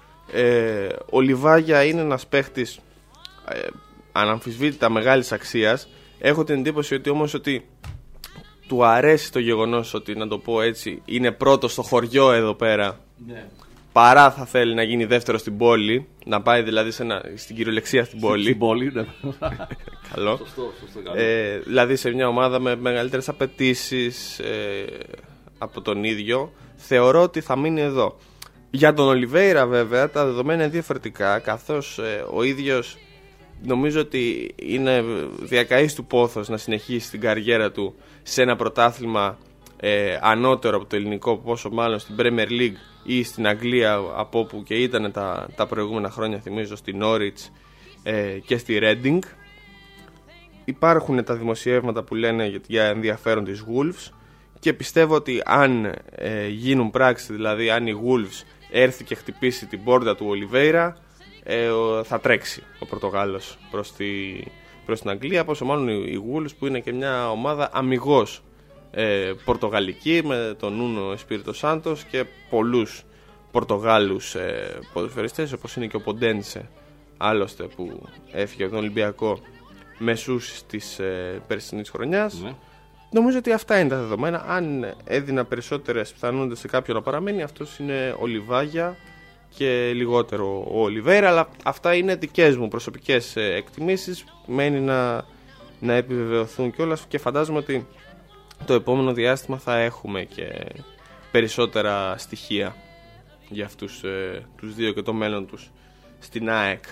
Speaker 5: Ο Λιβάγια είναι ένας παίχτης αναμφισβήτητα μεγάλης αξίας. Έχω την εντύπωση ότι όμως ότι του αρέσει το γεγονός ότι, να το πω έτσι, είναι πρώτος στο χωριό εδώ πέρα, παρά θα θέλει να γίνει δεύτερο στην πόλη, να πάει δηλαδή στην κυριολεξία στην πόλη.
Speaker 4: Στην πόλη, ναι.
Speaker 5: Καλό.
Speaker 4: Σωστό,
Speaker 5: δηλαδή σε μια ομάδα με μεγαλύτερες απαιτήσεις από τον ίδιο, θεωρώ ότι θα μείνει εδώ. Για τον Ολιβέιρα βέβαια τα δεδομένα είναι διαφορετικά, καθώς ο ίδιος νομίζω ότι είναι διακαής του πόθος να συνεχίσει την καριέρα του σε ένα πρωτάθλημα ανώτερο από το ελληνικό, πόσο μάλλον στην Premier League ή στην Αγγλία, από όπου και ήταν τα προηγούμενα χρόνια, θυμίζω, στη Norwich και στη Reading. Υπάρχουν τα δημοσιεύματα που λένε για ενδιαφέρον της Wolves, και πιστεύω ότι αν γίνουν πράξη, δηλαδή αν η Wolves έρθει και χτυπήσει την πόρτα του Ολιβέιρα, θα τρέξει ο Πορτογάλος προς την Αγγλία, πόσο μάλλον η Wolves που είναι και μια ομάδα αμιγώς πορτογαλική, με τον Νούνο Εσπίριτο Σάντος και πολλούς Πορτογάλους ποδοσφαιριστές, όπως είναι και ο Ποντένσε, άλλωστε, που έφυγε από τον Ολυμπιακό μεσούς της περσινής χρονιάς. Ναι. Νομίζω ότι αυτά είναι τα δεδομένα. Αν έδινα περισσότερες πιθανότητες σε κάποιον να παραμείνει, αυτός είναι ο Λιβάγια και λιγότερο ο Ολιβέιρα, αλλά αυτά είναι δικές μου προσωπικές εκτιμήσεις. Μένει να επιβεβαιωθούν κιόλας και φαντάζομαι ότι το επόμενο διάστημα θα έχουμε και περισσότερα στοιχεία για αυτούς τους δύο και το μέλλον τους στην ΑΕΚ.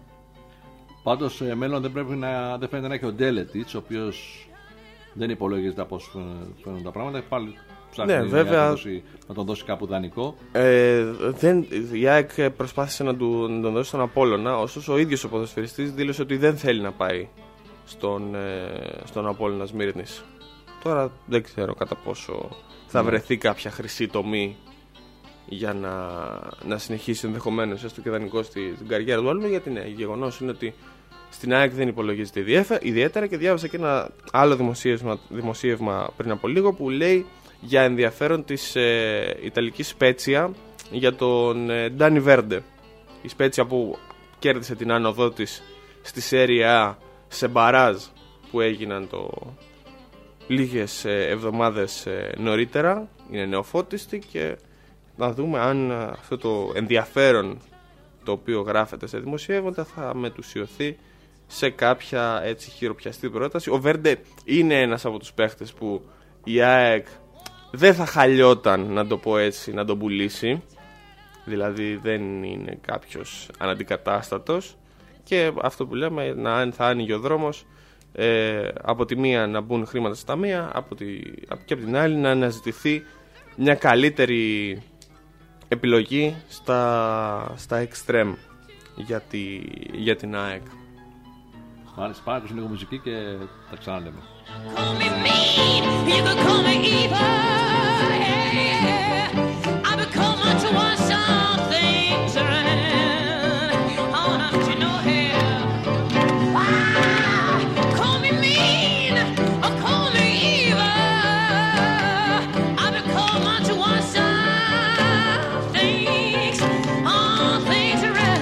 Speaker 4: Πάντως μέλλον δεν φαίνεται να έχει ο Ντέλετιτς, ο οποίος δεν υπολογίζεται πώς φαίνονται τα πράγματα. Πάλι ψάχνει βέβαια να τον δώσει κάπου δανεικό.
Speaker 5: Η ΑΕΚ προσπάθησε να τον δώσει στον Απόλλωνα, ωστόσο ο ίδιος ο ποδοσφαιριστής δήλωσε ότι δεν θέλει να πάει στον Απόλλωνα Σμύρνης. Τώρα δεν ξέρω κατά πόσο θα βρεθεί κάποια χρυσή τομή για να συνεχίσει ενδεχομένως έστω και δανεικό στην καριέρα του άλλου, γιατί ναι, γεγονός είναι ότι στην ΑΕΚ δεν υπολογίζεται ιδιαίτερα, και διάβασα και ένα άλλο δημοσίευμα πριν από λίγο που λέει για ενδιαφέρον της Ιταλικής Σπέτσια για τον Ντάνι Βέρντε. Η Σπέτσια που κέρδισε την άνοδό της στη Σέρια A σε μπαράζ που έγιναν λίγες εβδομάδες νωρίτερα, είναι νεοφώτιστη, και να δούμε αν αυτό το ενδιαφέρον το οποίο γράφεται σε δημοσιεύματα θα μετουσιωθεί σε κάποια έτσι χειροπιαστή πρόταση. Ο Βέρντε είναι ένας από τους παίχτες που η ΑΕΚ δεν θα χαλιόταν, να το πω έτσι, να τον πουλήσει. Δηλαδή δεν είναι κάποιος αναντικατάστατος, και αυτό που λέμε, αν θα άνοιγε ο δρόμος, από τη μία να μπουν χρήματα στα ταμεία, και από την άλλη να αναζητηθεί μια καλύτερη επιλογή στα extreme για την ΑΕΚ.
Speaker 4: Μάλιστα, πάμε λίγο μουσική και τα ξαναλέμε.
Speaker 7: Call me mean, you can call me evil, yeah. I become much worse, some things around. Oh, don't you know here? Call me mean, or call me evil. I become much worse, some things, all things around.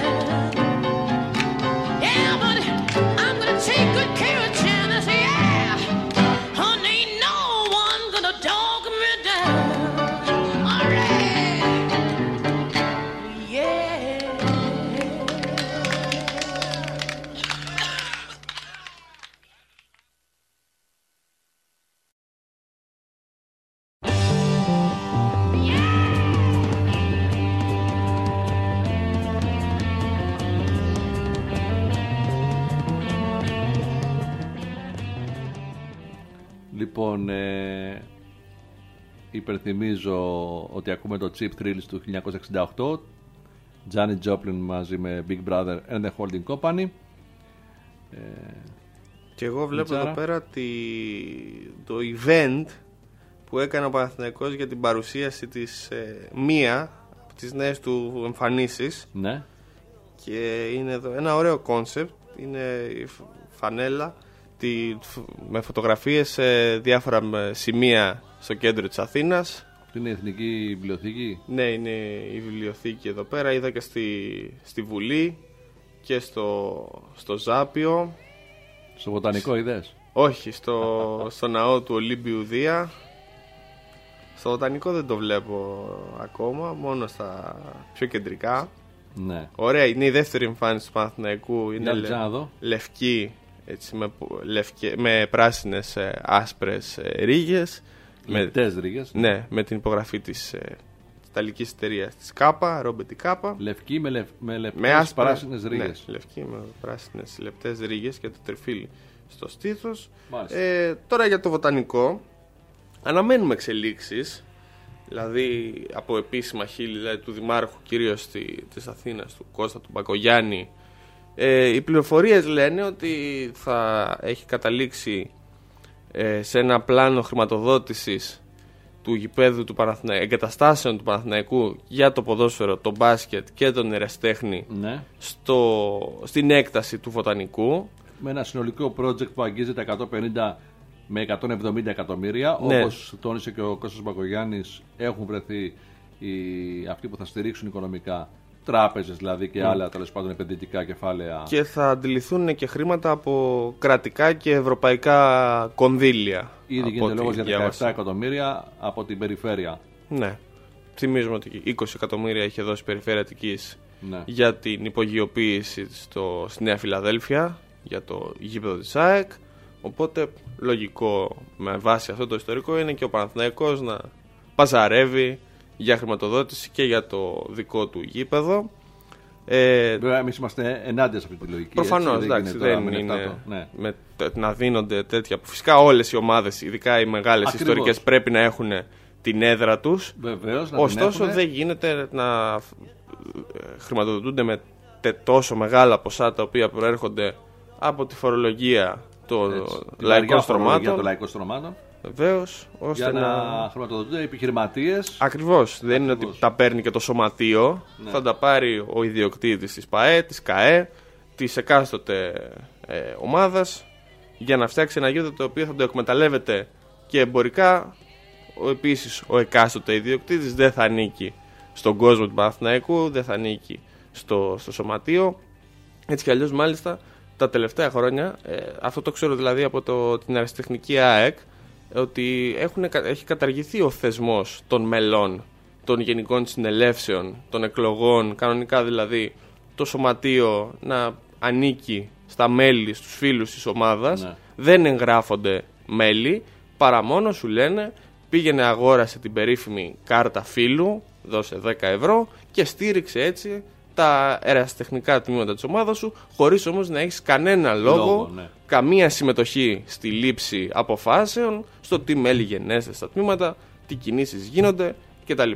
Speaker 7: Yeah, but I'm gonna take good care of Janice, yeah. Honey, no one gonna dog me down. All right, yeah.
Speaker 4: Λοιπόν, υπενθυμίζω ότι ακούμε το Cheap Thrills του 1968, Janis Joplin μαζί με Big Brother and the Holding Company.
Speaker 5: Και εγώ βλέπω εδώ πέρα το event που έκανε ο Παναθηναϊκός για την παρουσίαση της μία από τις νέες του εμφανίσεις.
Speaker 4: Ναι.
Speaker 5: Και είναι εδώ ένα ωραίο κόνσεπτ, είναι η φανέλα με φωτογραφίες σε διάφορα σημεία στο κέντρο της Αθήνας.
Speaker 4: Είναι η Εθνική Βιβλιοθήκη.
Speaker 5: Ναι, είναι η βιβλιοθήκη εδώ πέρα. Είδα και στη Βουλή και στο Ζάπιο.
Speaker 4: Στο Βοτανικό είδες?
Speaker 5: Όχι, στο ναό του Ολύμπιου Δία. Στο Βοτανικό δεν το βλέπω ακόμα, μόνο στα πιο κεντρικά.
Speaker 4: Ναι.
Speaker 5: Ωραία, είναι η δεύτερη εμφάνιση του Παναθηναϊκού. Είναι λευκή, έτσι, με πράσινες άσπρες ρίγες.
Speaker 4: Λεπτές ρίγες.
Speaker 5: Ναι, με την υπογραφή της ιταλικής εταιρείας της Κάπα, Ρόμπετι Κάπα.
Speaker 4: Λευκή με λεπτές πράσινες ρίγες.
Speaker 5: Ναι, λευκή με πράσινες λεπτές ρίγες και το τριφύλι στο στήθος. Τώρα για το Βοτανικό αναμένουμε εξελίξεις. Δηλαδή από επίσημα χείλη, δηλαδή, του Δημάρχου κυρίως της Αθήνας, του Κώστα του Μπακογιάννη, οι πληροφορίες λένε ότι θα έχει καταλήξει σε ένα πλάνο χρηματοδότησης του γηπέδου του Παναθηναϊκού, εγκαταστάσεων του Παναθηναϊκού για το ποδόσφαιρο, το μπάσκετ και τον ερασιτέχνη
Speaker 4: Ναι.
Speaker 5: στην έκταση του Βοτανικού.
Speaker 4: Με ένα συνολικό project που αγγίζει τα 150 με 170 εκατομμύρια.
Speaker 5: Ναι.
Speaker 4: Όπως τόνισε και ο Κώστας Μπακογιάννης, έχουν βρεθεί αυτοί που θα στηρίξουν οικονομικά, τράπεζες δηλαδή και άλλα τέλος πάντων επενδυτικά κεφάλαια.
Speaker 5: Και θα αντιληφθούν και χρήματα από κρατικά και ευρωπαϊκά κονδύλια.
Speaker 4: Ήδη γίνεται λόγος για 17 εκατομμύρια από την περιφέρεια.
Speaker 5: Ναι. Θυμίζουμε ότι 20 εκατομμύρια είχε δώσει η Περιφέρεια Αττικής
Speaker 4: Ναι.
Speaker 5: για την υπογειοποίηση στη Νέα Φιλαδέλφια, για το γήπεδο της ΑΕΚ. Οπότε λογικό με βάση αυτό το ιστορικό είναι και ο Παναθηναϊκός να παζαρεύει για χρηματοδότηση και για το δικό του γήπεδο.
Speaker 4: Βέβαια, εμείς είμαστε ενάντια σε αυτή τη λογική.
Speaker 5: Προφανώς, εντάξει, δεν είναι να δίνονται τέτοια. Φυσικά όλες οι ομάδες, ειδικά οι μεγάλες ιστορικές, πρέπει να έχουν την έδρα τους.
Speaker 4: Βεβαίως, να
Speaker 5: ωστόσο
Speaker 4: την
Speaker 5: δεν γίνεται να χρηματοδοτούνται με τόσο μεγάλα ποσά τα οποία προέρχονται από τη φορολογία των λαϊκών
Speaker 4: στρωμάτων.
Speaker 5: Βεβαίως, ώστε
Speaker 4: για να χρηματοδοτούνται επιχειρηματίες.
Speaker 5: Ακριβώς. Δεν είναι ότι τα παίρνει και το σωματείο. Ναι. Θα τα πάρει ο ιδιοκτήτης της ΠΑΕ, της ΚΑΕ, της εκάστοτε ομάδας, για να φτιάξει ένα γήπεδο το οποίο θα το εκμεταλλεύεται και εμπορικά. Επίσης, ο εκάστοτε ιδιοκτήτης δεν θα ανήκει στον κόσμο του Παναθηναϊκού, δεν θα ανήκει στο σωματείο. Έτσι κι αλλιώς, μάλιστα, τα τελευταία χρόνια, αυτό το ξέρω δηλαδή από την αεραστεχνική ΑΕΚ, ότι έχει καταργηθεί ο θεσμός των μελών, των γενικών συνελεύσεων, των εκλογών, κανονικά δηλαδή το σωματείο να ανήκει στα μέλη, στους φίλους της ομάδας. Ναι. Δεν εγγράφονται μέλη, παρά μόνο σου λένε πήγαινε αγόρασε την περίφημη κάρτα φίλου, δώσε 10 ευρώ και στήριξε έτσι τα αεραστεχνικά τμήματα της ομάδας σου, χωρίς όμως να έχεις κανένα λόγο, ναι. Καμία συμμετοχή στη λήψη αποφάσεων, στο τι μέλη γενέστε στα τμήματα, τι κινήσεις γίνονται κτλ.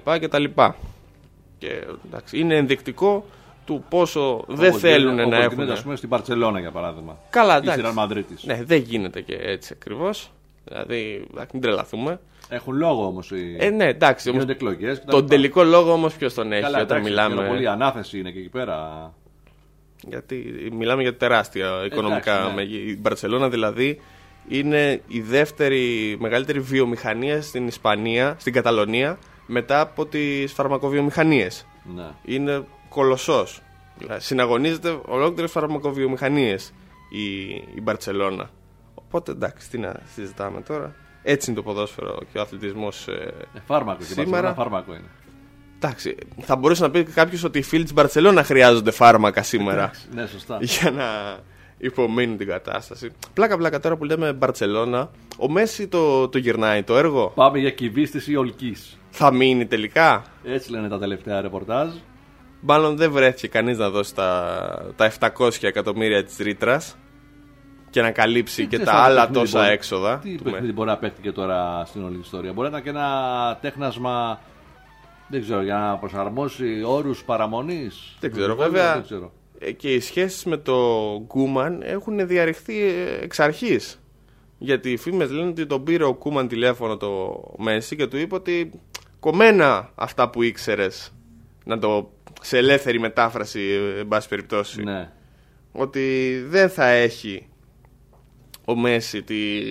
Speaker 5: Και εντάξει, είναι ενδεικτικό του πόσο δεν θέλουν να έχουν.
Speaker 4: Γίνεται, ας πούμε, στην Μπαρτσελώνα για παράδειγμα.
Speaker 5: Καλά,
Speaker 4: εντάξει. Ή στην Ρεάλ Μαδρίτης.
Speaker 5: Ναι, δεν γίνεται και έτσι ακριβώς. Δηλαδή, μην τρελαθούμε.
Speaker 4: Έχουν λόγο όμως
Speaker 5: ναι, εντάξει.
Speaker 4: Όμως, εκλογές,
Speaker 5: τον τελικό λόγο όμως ποιος τον έχει?
Speaker 4: Καλά,
Speaker 5: όταν
Speaker 4: εντάξει,
Speaker 5: μιλάμε.
Speaker 4: Πολύ ανάθεση είναι και εκεί πέρα.
Speaker 5: Γιατί μιλάμε για τεράστια οικονομικά.
Speaker 4: Εντάξει, ναι.
Speaker 5: Η Μπαρτσελώνα δηλαδή είναι η δεύτερη μεγαλύτερη βιομηχανία στην Ισπανία, στην Καταλωνία, μετά από τις φαρμακοβιομηχανίες.
Speaker 4: Ναι.
Speaker 5: Είναι κολοσσός. Συναγωνίζεται ολόκληρες φαρμακοβιομηχανίες η Μπαρτσελώνα. Οπότε εντάξει, τι να συζητάμε τώρα. Έτσι είναι το ποδόσφαιρο και ο αθλητισμός
Speaker 4: φάρμακο,
Speaker 5: σήμερα.
Speaker 4: Φάρμακο είναι.
Speaker 5: Εντάξει, θα μπορούσε να πει κάποιος ότι οι φίλοι της Μπαρτσελώνα χρειάζονται φάρμακα σήμερα.
Speaker 4: Ναι, σωστά.
Speaker 5: Για να υπομείνουν την κατάσταση. Πλάκα τώρα που λέμε Μπαρτσελώνα, ο Μέση το γυρνάει το έργο.
Speaker 4: Πάμε για κυβίστηση ολκής.
Speaker 5: Θα μείνει τελικά.
Speaker 4: Έτσι λένε τα τελευταία ρεπορτάζ.
Speaker 5: Μάλλον δεν βρέθηκε κανείς να δώσει τα 700 εκατομμύρια της ρήτρας και να καλύψει και τα άλλα τόσα έξοδα.
Speaker 4: Τι παιχνίδι μπορεί να παίχτηκε τώρα στην όλη ιστορία? Μπορεί να είναι και ένα τέχνασμα, δεν ξέρω, για να προσαρμόσει όρους παραμονής.
Speaker 5: Δεν ξέρω, βέβαια. Και οι σχέσεις με το Γκούμαν έχουν διαρριχθεί εξ αρχής. Γιατί οι φήμες λένε ότι τον πήρε ο Κούμαν τηλέφωνο το Μέση και του είπε ότι κομμένα αυτά που ήξερες, να το σε ελεύθερη μετάφραση, εν πάση περιπτώσει.
Speaker 4: Ναι.
Speaker 5: Ότι δεν θα έχει ο Μέση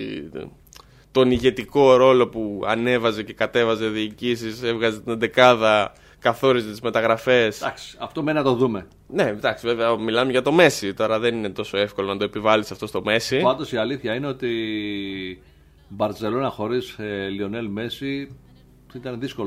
Speaker 5: τον ηγετικό ρόλο που ανέβαζε και κατέβαζε διοικήσεις, έβγαζε την εντεκάδα, καθόριζε τις μεταγραφές.
Speaker 4: Εντάξει, αυτό μένει να το δούμε.
Speaker 5: Ναι, εντάξει, βέβαια μιλάμε για το Μέση. Τώρα δεν είναι τόσο εύκολο να το επιβάλλεις αυτό στο Μέση.
Speaker 4: Πάντως η αλήθεια είναι ότι η Μπαρτσελώνα χωρίς Λιονέλ Μέση ήταν δύσκολο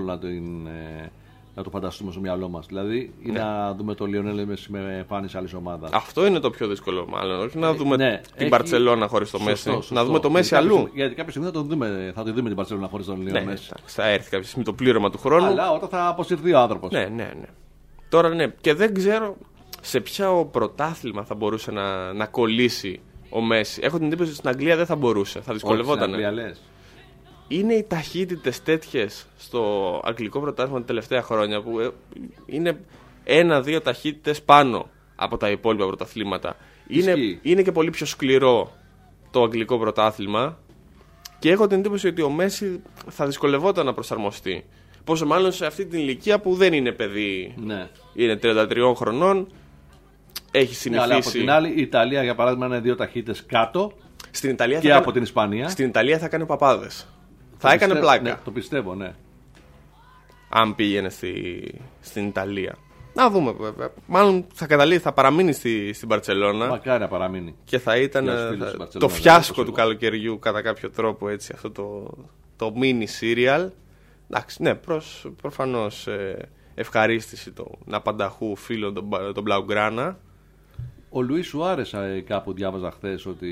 Speaker 4: να το φανταστούμε στο μυαλό μας. Δηλαδή, ή να δούμε τον Λιονέλ Μέση με εμφάνιση άλλης ομάδας.
Speaker 5: Αυτό είναι το πιο δύσκολο, μάλλον. Όχι να δούμε την Μπαρτσελώνα χωρίς το Μέση. Σωστό. Να δούμε το Μέση αλλού.
Speaker 4: Γιατί κάποια στιγμή θα τη δούμε την Μπαρτσελώνα χωρίς τον Λιονέλ Μέση.
Speaker 5: Θα έρθει κάποια στιγμή το πλήρωμα του χρόνου.
Speaker 4: Αλλά όταν θα αποσυρθεί ο άνθρωπος.
Speaker 5: Ναι. Τώρα ναι. Και δεν ξέρω σε ποιο πρωτάθλημα θα μπορούσε να κολλήσει ο Μέση. Έχω την εντύπωση ότι στην Αγγλία δεν θα μπορούσε. Θα δυσκολευόταν. Είναι οι ταχύτητες τέτοιες στο αγγλικό πρωτάθλημα τα τελευταία χρόνια που είναι 1-2 ταχύτητες πάνω από τα υπόλοιπα πρωταθλήματα. Είναι και πολύ πιο σκληρό το αγγλικό πρωτάθλημα Και έχω την εντύπωση ότι ο Μέση θα δυσκολευόταν να προσαρμοστεί. Πόσο μάλλον σε αυτή την ηλικία που δεν είναι παιδί.
Speaker 4: Ναι.
Speaker 5: Είναι 33 χρονών. Έχει συνηθίσει.
Speaker 4: Αλλά από την άλλη, η Ιταλία για παράδειγμα είναι 2 ταχύτητες κάτω
Speaker 5: στην Ιταλία
Speaker 4: και από την Ισπανία.
Speaker 5: Στην Ιταλία θα έκανε παπάδες. Θα έκανε πλάκα.
Speaker 4: Ναι, το πιστεύω, ναι.
Speaker 5: Αν πήγαινε στην Ιταλία. Να δούμε βέβαια. Μάλλον θα παραμείνει στην Μπαρτσελώνα.
Speaker 4: Μακάρι να παραμείνει.
Speaker 5: Και θα ήταν το
Speaker 4: το
Speaker 5: φιάσκο του καλοκαιριού κατά κάποιο τρόπο, έτσι, αυτό το mini serial. Εντάξει, ναι, προφανώς ευχαρίστηση των απανταχού φίλων των Blaugrana.
Speaker 4: Ο Λουίς Σουάρες κάπου διάβαζα χθες ότι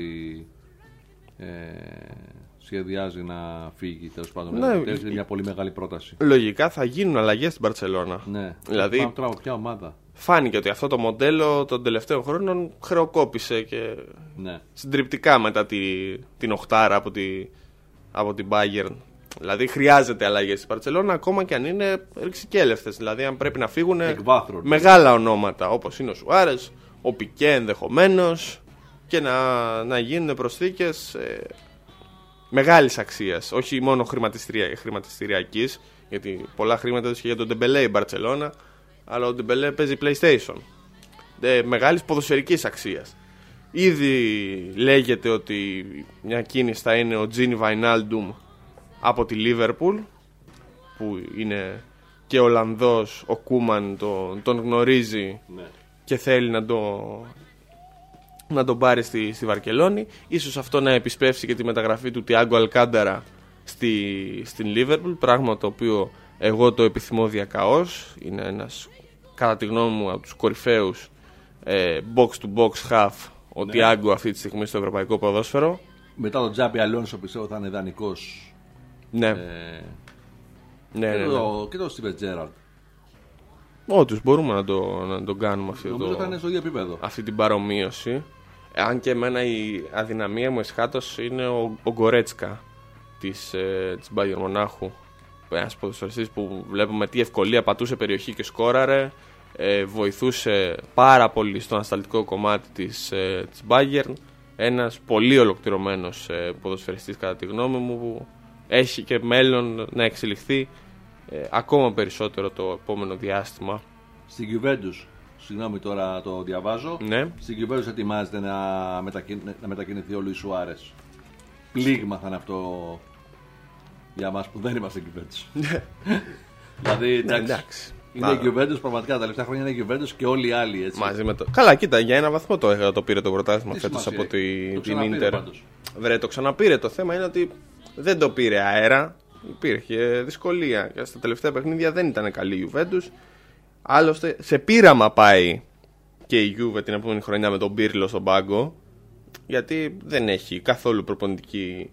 Speaker 4: σχεδιάζει να φύγει, τέλος πάντων.
Speaker 5: Ναι,
Speaker 4: είναι μια πολύ μεγάλη πρόταση.
Speaker 5: Λογικά θα γίνουν αλλαγές στην Μπαρτσελώνα.
Speaker 4: Ναι.
Speaker 5: Δηλαδή,
Speaker 4: τώρα ποια ομάδα.
Speaker 5: φάνηκε ότι αυτό το μοντέλο των τελευταίων χρόνων χρεοκόπησε και
Speaker 4: Ναι.
Speaker 5: συντριπτικά μετά την οχτάρα από την Bayern. Δηλαδή χρειάζεται αλλαγές στην Μπαρτσελώνα, ακόμα και αν είναι ρηξικέλευτες. Δηλαδή αν πρέπει να φύγουν μεγάλα ονόματα όπως είναι ο Σουάρες, ο Πικέ ενδεχομένως, και να γίνουν προσθήκες μεγάλης αξίας, όχι μόνο χρηματιστηριακής, γιατί πολλά χρήματα είχε για τον Ντεμπελέ η Μπαρτσελώνα, αλλά ο Ντεμπελέ παίζει PlayStation. Μεγάλης ποδοσφαιρικής αξίας. Ήδη λέγεται ότι μια κίνηση θα είναι ο Τζίνι Βαϊνάλντουμ από τη Λίβερπουλ, που είναι και Ολλανδός, ο Κούμαν τον γνωρίζει, ναι, και θέλει να τον πάρει στη Βαρκελόνη. Ίσως αυτό να επισπεύσει και τη μεταγραφή του Τιάγκο Αλκάνταρα στην Λίβερπουλ, πράγμα το οποίο εγώ το επιθυμώ διακαώς. Είναι ένας, κατά τη γνώμη μου, από τους κορυφαίους box to box half ο Τιάγκο αυτή τη στιγμή στο ευρωπαϊκό ποδόσφαιρο.
Speaker 4: Μετά τον Τζάμπι Αλόνσο πιστεύω θα είναι ιδανικός.
Speaker 5: Ναι.
Speaker 4: Και το Στίβεν Τζέραλντ.
Speaker 5: Όντως μπορούμε να τον κάνουμε
Speaker 4: θα είναι στο ίδιο επίπεδο.
Speaker 5: αυτή την παρομοίωση. Αν και εμένα η αδυναμία μου εσχάτως είναι ο Γκορέτσκα της Bayern Μονάχου. Ένας ποδοσφαιριστής που βλέπουμε τι ευκολία πατούσε περιοχή και σκόραρε. Βοηθούσε πάρα πολύ στο ανασταλτικό κομμάτι της Bayern. Ένας πολύ ολοκληρωμένος ποδοσφαιριστής κατά τη γνώμη μου, που έχει και μέλλον να εξελιχθεί ακόμα περισσότερο το επόμενο διάστημα.
Speaker 4: Στην Juventus, συγγνώμη τώρα το διαβάζω,
Speaker 5: ναι,
Speaker 4: στην Juventus ετοιμάζεται να μετακινηθεί ο Λουίς Σουάρες. Πλήγμα θα είναι αυτό για μας που δεν είμαστε Juventus. Δηλαδή εντάξει. Είναι η Juventus, πραγματικά τα τελευταία χρόνια είναι η Juventus και όλοι οι άλλοι, έτσι.
Speaker 5: Μαζί με το... Καλά, κοίτα, για ένα βαθμό το πήρε το πρωτάθλημα φέτος από την Ίντερ. Βρε, το ξαναπήρε. Το θέμα είναι ότι δεν το πήρε αέρα. Υπήρχε δυσκολία. Και στα τελευταία παιχνίδια δεν ήταν καλή η Juventus. Άλλωστε, σε πείραμα πάει και η Juve την επόμενη χρονιά με τον Πίρλο στον πάγκο. Γιατί δεν έχει καθόλου προπονητική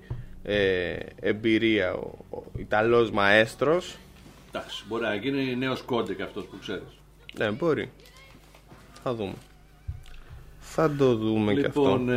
Speaker 5: εμπειρία ο Ιταλός μαέστρος.
Speaker 4: Εντάξει, μπορεί να γίνει νέος Κόντε και αυτός που ξέρεις.
Speaker 5: Ναι, μπορεί. Θα δούμε. Θα το δούμε και αυτό.
Speaker 4: Λοιπόν,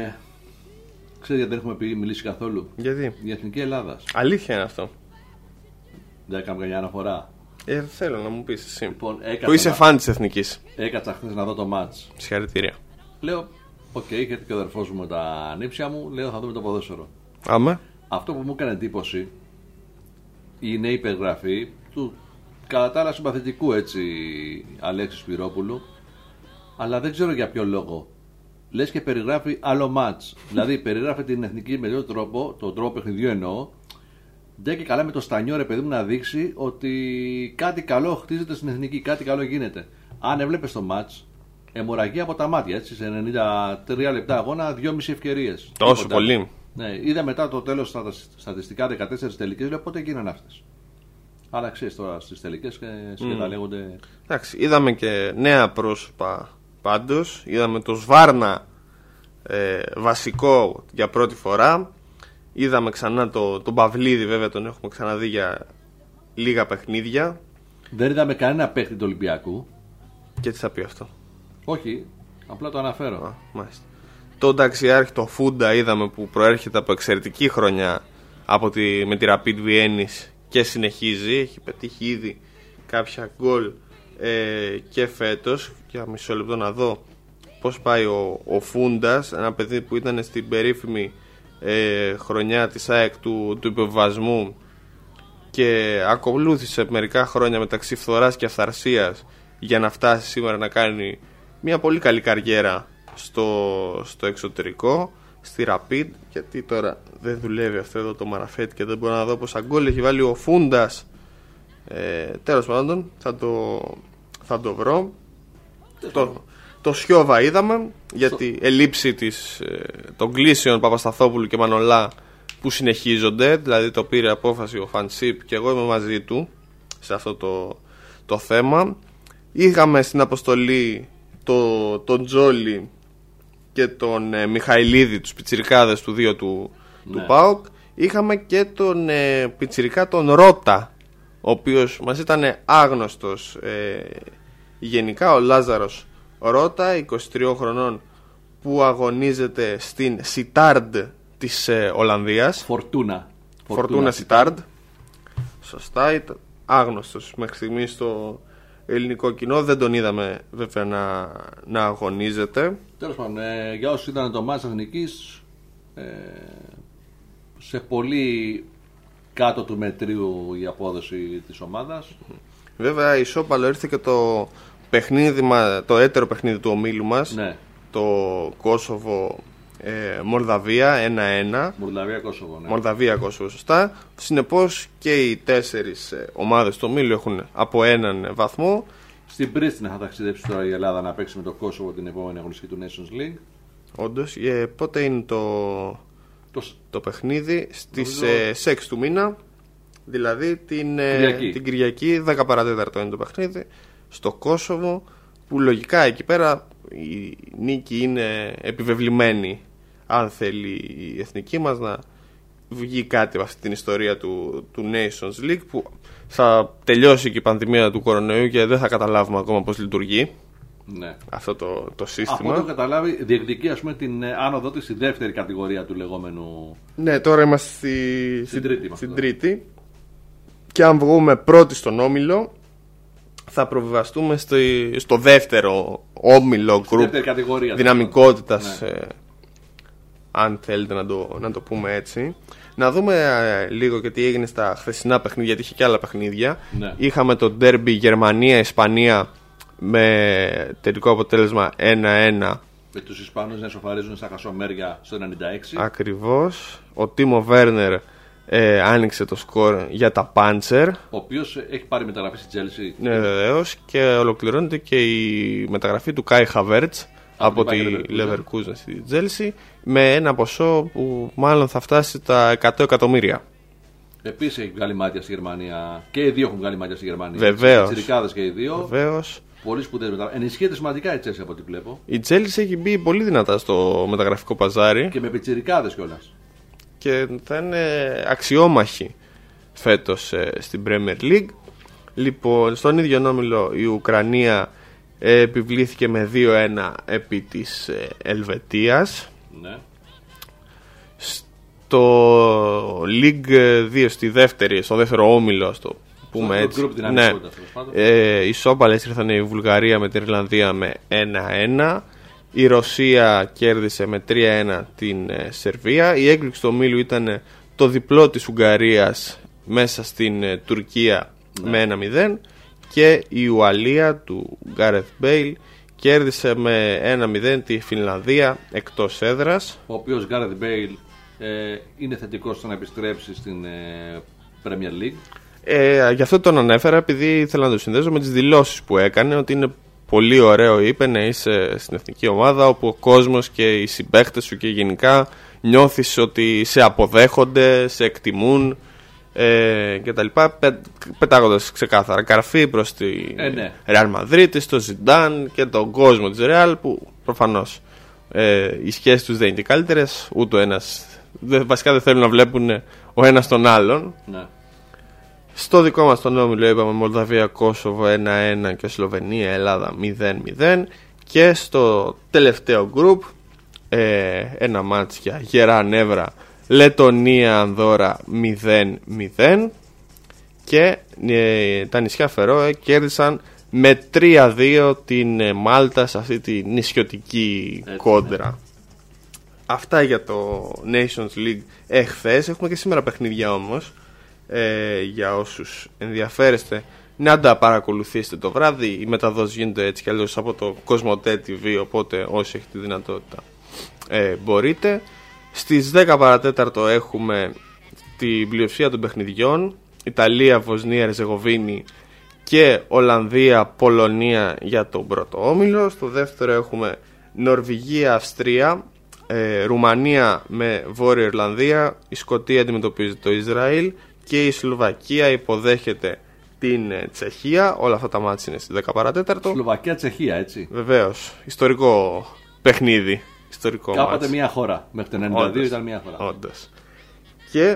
Speaker 4: ξέρετε γιατί δεν έχουμε μιλήσει καθόλου?
Speaker 5: Γιατί?
Speaker 4: Η Εθνική Ελλάδας.
Speaker 5: Αλήθεια είναι αυτό.
Speaker 4: Δεν έκαμε καμιά αναφορά.
Speaker 5: Θέλω να μου πεις εσύ.
Speaker 4: Λοιπόν,
Speaker 5: που είσαι φαν της Εθνικής.
Speaker 4: Έκατσα χθες να δω το μάτς.
Speaker 5: Συγχαρητήρια.
Speaker 4: Λέω, είχε και ο αδερφός μου με τα νύψια μου. Λέω, θα δούμε το ποδόσφαιρο.
Speaker 5: Άμα.
Speaker 4: Αυτό που μου έκανε εντύπωση είναι η υπεργραφή του κατά τα άλλα συμπαθητικού, έτσι, Αλέξη Σπυρόπουλου, αλλά δεν ξέρω για ποιο λόγο. Λες και περιγράφει άλλο μάτς. Δηλαδή περιγράφει την εθνική με τον τρόπο παιχνιδιού εννοώ. Δεν και καλά με το στανιό, ρε παιδί μου, να δείξει ότι κάτι καλό χτίζεται στην εθνική, κάτι καλό γίνεται. Αν έβλεπες το μάτς, αιμορραγία από τα μάτια, έτσι, σε 93 λεπτά αγώνα, 2,5 ευκαιρίες.
Speaker 5: Τόσο πολύ.
Speaker 4: Ναι, είδα μετά το τέλος στα στατιστικά 14 τελικές, λέω πότε γίνανε αυτές. Αλλά ξέρεις τώρα στις τελικές συγκαταλέγονται.
Speaker 5: Εντάξει, είδαμε και νέα πρόσωπα πάντως. Είδαμε το Σβάρνα βασικό για πρώτη φορά. Είδαμε ξανά τον Παυλίδη, βέβαια τον έχουμε ξαναδεί για λίγα παιχνίδια.
Speaker 4: Δεν είδαμε κανένα παίχτη του Ολυμπιακού.
Speaker 5: Και τι θα πει αυτό?
Speaker 4: Όχι, απλά το αναφέρω.
Speaker 5: Μάλιστα. Το Ταξιάρχη, το Φούντα, είδαμε που προέρχεται από εξαιρετική χρονιά με τη Rapid Βιέννης και συνεχίζει. Έχει πετύχει ήδη κάποια γκολ και φέτος. Για μισό λεπτό να δω πώς πάει ο Φούντας, ένα παιδί που ήταν στην περίφημη χρονιά της ΑΕΚ του υποβιβασμού και ακολούθησε μερικά χρόνια μεταξύ φθοράς και αυθαρσίας για να φτάσει σήμερα να κάνει μια πολύ καλή καριέρα στο εξωτερικό, στη Rapid. Γιατί τώρα δεν δουλεύει αυτό εδώ το μαραφέτη και δεν μπορώ να δω πόσα γκολ έχει βάλει ο Φούντας. Τέλος πάντων θα το βρω. Το Σιώβα είδαμε, γιατί ελήψη των κλήσεων Παπασταθόπουλου και Μανολά που συνεχίζονται, δηλαδή το πήρε απόφαση ο Φανσίπ και εγώ είμαι μαζί του σε αυτό το θέμα. Είχαμε στην αποστολή τον Τζόλι και τον Μιχαηλίδη, τους πιτσιρικάδες του 2 του ΠΑΟΚ. Είχαμε και τον πιτσιρικά τον Ρώτα, ο οποίος μας ήταν άγνωστος γενικά, ο Λάζαρος Ρώτα, 23 χρονών, που αγωνίζεται στην Σιτάρντ της Ολλανδίας. Φορτούνα Σιτάρντ. Σωστά, ήταν άγνωστος μέχρι στιγμής στο ελληνικό κοινό. Δεν τον είδαμε βέβαια να αγωνίζεται.
Speaker 4: Τέλος πάντων, για όσους ήταν το μάτς εθνικής, σε πολύ κάτω του μετρίου η απόδοση της ομάδας.
Speaker 5: Βέβαια ισόπαλο ήρθε και το παιχνίδι, το έτερο παιχνίδι του ομίλου μας, ναι. Το Κόσοβο Μολδαβία 1-1. Μολδαβία-Κόσοβο, σωστά. Συνεπώς και οι 4 ομάδες του ομίλου έχουν από έναν βαθμό.
Speaker 4: Στην Πρίστινα θα ταξιδέψει τώρα η Ελλάδα να παίξει με το Κόσοβο την επόμενη αγωνιστική του Nations League.
Speaker 5: Όντως, πότε είναι το παιχνίδι? Στις 6 του μήνα, δηλαδή την Κυριακή, 10 παρατέταρτο είναι το παιχνίδι, στο Κόσοβο, που λογικά εκεί πέρα η νίκη είναι επιβεβλημένη, αν θέλει η εθνική μας να βγει κάτι από αυτή την ιστορία του Nations League, που θα τελειώσει και η πανδημία του κορονοϊού και δεν θα καταλάβουμε ακόμα πώς λειτουργεί. Ναι. Αυτό το σύστημα.
Speaker 4: Από το καταλάβει, διεκδικεί ας πούμε την άνοδο της στη δεύτερη κατηγορία του λεγόμενου.
Speaker 5: Ναι, τώρα είμαστε στην τρίτη. Και αν βγούμε πρώτοι στον όμιλο, θα προβιβαστούμε στο δεύτερο όμιλο γκρουπ δυναμικότητας, ναι. Αν θέλετε να το πούμε έτσι. Να δούμε λίγο και τι έγινε στα χθεσινά παιχνίδια, γιατί είχε και άλλα παιχνίδια. Ναι. Είχαμε το ντέρμπι Γερμανία-Ισπανία με τελικό αποτέλεσμα 1-1.
Speaker 4: Με τους Ισπανούς να ισοφαρίζουν στα χασομέρια στο 96.
Speaker 5: Ακριβώς. Ο Τίμο Βέρνερ άνοιξε το σκορ για τα Πάντσερ,
Speaker 4: ο οποίος έχει πάρει μεταγραφή στη Chelsea.
Speaker 5: Ναι, βεβαίως. Και ολοκληρώνεται και η μεταγραφή του Κάι Χαβέρτς από τη Leverkusen στη Chelsea, με ένα ποσό που μάλλον θα φτάσει τα 100 εκατομμύρια.
Speaker 4: Επίσης έχει βγάλει μάτια στη Γερμανία. Και οι δύο έχουν βγάλει μάτια στη Γερμανία.
Speaker 5: Βεβαίως.
Speaker 4: Τσιρικάδες και οι δύο.
Speaker 5: Βεβαίως.
Speaker 4: Πολύ σπουδαίες μεταγραφές. Ενισχύεται σημαντικά η Chelsea από ό,τι βλέπω.
Speaker 5: Η Chelsea έχει μπει πολύ δυνατά στο μεταγραφικό παζάρι.
Speaker 4: Και με πιτσιρικάδες κιόλας.
Speaker 5: Και θα είναι αξιόμαχη φέτος στην Premier League. Λοιπόν, στον ίδιο όμιλο η Ουκρανία επιβλήθηκε με 2-1 επί της Ελβετίας. Ναι. Στο League 2, στο δεύτερο όμιλο, στο πούμε έτσι, ναι, ισόπαλες ήρθαν η Βουλγαρία με την Ιρλανδία με 1-1. Η Ρωσία κέρδισε με 3-1 την Σερβία. Η έκπληξη του ομίλου ήταν το διπλό της Ουγγαρίας μέσα στην Τουρκία, ναι, με 1-0. Και η Ουαλία του Γκάρεθ Μπέιλ κέρδισε με 1-0 τη Φινλανδία εκτός έδρας.
Speaker 4: Ο οποίος Γκάρεθ Μπέιλ είναι θετικός στο να επιστρέψει στην Premier League.
Speaker 5: Γι' αυτό τον ανέφερα, επειδή ήθελα να το συνδέσω με τις δηλώσεις που έκανε, ότι είναι πολύ ωραίο, είπε, να είσαι στην εθνική ομάδα όπου ο κόσμος και οι συμπαίκτες σου και γενικά νιώθεις ότι σε αποδέχονται, σε εκτιμούν και τα λοιπά, πετάγοντας ξεκάθαρα καρφί προς τη Real Madrid, στο Zidane και τον κόσμο της Real, που προφανώς οι σχέσεις τους δεν είναι καλύτερες, ούτε ο ένας, βασικά δεν θέλουν να βλέπουν ο ένας τον άλλον. Ναι. Στο δικό μας τον όμιλο είπαμε Μολδαβία Κόσοβο 1-1 και Σλοβενία Ελλάδα 0-0. Και στο τελευταίο γκρουπ ένα μάτς για γερά νεύρα, Λετονία Ανδόρα 0-0. Και τα νησιά Φερόε κέρδισαν με 3-2 την Μάλτα σε αυτή τη νησιωτική κόντρα. Αυτά για το Nations League εχθές. Έχουμε και σήμερα παιχνίδια όμως, για όσους ενδιαφέρεστε να τα παρακολουθήσετε το βράδυ. Οι μεταδόσεις γίνονται έτσι κι αλλιώς από το Cosmote TV, οπότε όσοι έχετε τη δυνατότητα μπορείτε. Στις 10 παρατέταρτο έχουμε την πλειοψηφία των παιχνιδιών: Ιταλία, Βοσνία, Ερζεγοβίνη και Ολλανδία, Πολωνία για τον πρώτο όμιλο. Στο δεύτερο έχουμε Νορβηγία, Αυστρία, Ρουμανία με Βόρεια Ιρλανδία, η Σκωτία αντιμετωπίζει το Ισραήλ και η Σλοβακία υποδέχεται την Τσεχία. Όλα αυτά τα μάτς είναι στις 10 παρατέταρτο.
Speaker 4: Σλοβακία-Τσεχία, έτσι.
Speaker 5: Βεβαίως, ιστορικό παιχνίδι. Ιστορικό
Speaker 4: Κάποτε
Speaker 5: μάτς.
Speaker 4: μια χώρα. Μέχρι το 1992 ήταν μια χώρα.
Speaker 5: Όντως. Και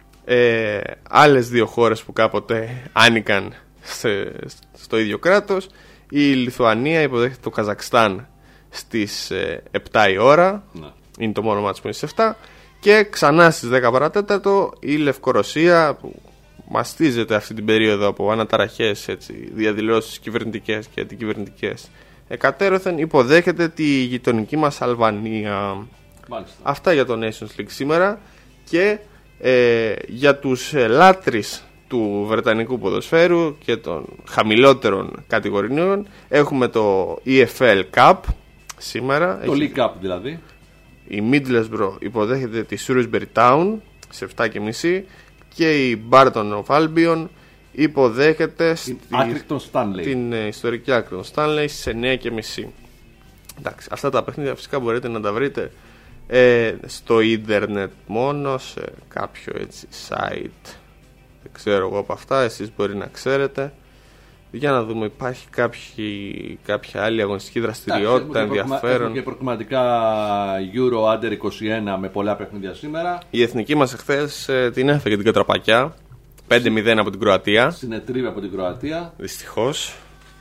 Speaker 5: άλλες δύο χώρες που κάποτε άνοικαν στο ίδιο κράτος. Η Λιθουανία υποδέχεται το Καζακστάν στις 7 η ώρα.
Speaker 4: Ναι.
Speaker 5: Είναι το μόνο μάτς που είναι στις 7. Και ξανά στις 10 παρατέταρτο η Λευκορωσία, που μαστίζεται αυτή την περίοδο από αναταραχές, διαδηλώσεις κυβερνητικές και αντικυβερνητικές εκατέρωθεν, υποδέχεται τη γειτονική μας Αλβανία.
Speaker 4: Μάλιστα.
Speaker 5: Αυτά για το Nations League σήμερα. Και για τους λάτρεις του βρετανικού ποδοσφαίρου και των χαμηλότερων κατηγοριών έχουμε το EFL Cup σήμερα.
Speaker 4: Το League Cup δηλαδή.
Speaker 5: Η Middlesbrough υποδέχεται τη Shrewsbury Town σε 7.30 και η Barton of Albion υποδέχεται την ιστορική Accrington Stanley σε 9.30. Εντάξει, αυτά τα παιχνίδια φυσικά μπορείτε να τα βρείτε στο ίντερνετ μόνο, σε κάποιο έτσι site. Δεν ξέρω εγώ από αυτά, εσείς μπορεί να ξέρετε. Για να δούμε, υπάρχει κάποια άλλη αγωνιστική δραστηριότητα, ενδιαφέρον.
Speaker 4: Έχουμε και προκριματικά Euro Under 21 με πολλά παιχνίδια σήμερα.
Speaker 5: Η εθνική μας εχθές την έφεγε την Κατραπακιά 5-0 από την Κροατία.
Speaker 4: Συνετρίβει από την Κροατία.
Speaker 5: Δυστυχώς.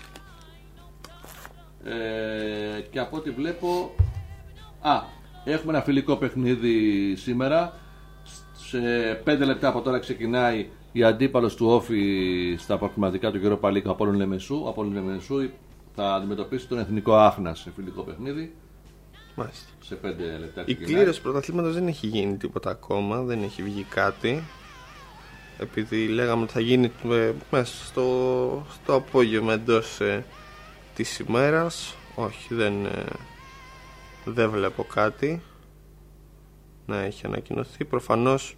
Speaker 4: Και από ό,τι βλέπω, έχουμε ένα φιλικό παιχνίδι σήμερα. Σε 5 λεπτά από τώρα ξεκινάει η αντίπαλος του Όφη στα προκριματικά του Europa League, Απόλλων Λεμεσού. Απόλλων Λεμεσού θα αντιμετωπίσει τον Εθνικό Άχνα σε φιλικό παιχνίδι.
Speaker 5: Μάλιστα.
Speaker 4: Σε 5 λεπτά
Speaker 5: Η κλήρωση πρωταθλήματος δεν έχει γίνει τίποτα ακόμα, δεν έχει βγει κάτι. Επειδή λέγαμε ότι θα γίνει μέσα στο απόγευμα εντός της ημέρας. Όχι, δεν βλέπω κάτι να έχει ανακοινωθεί. Προφανώς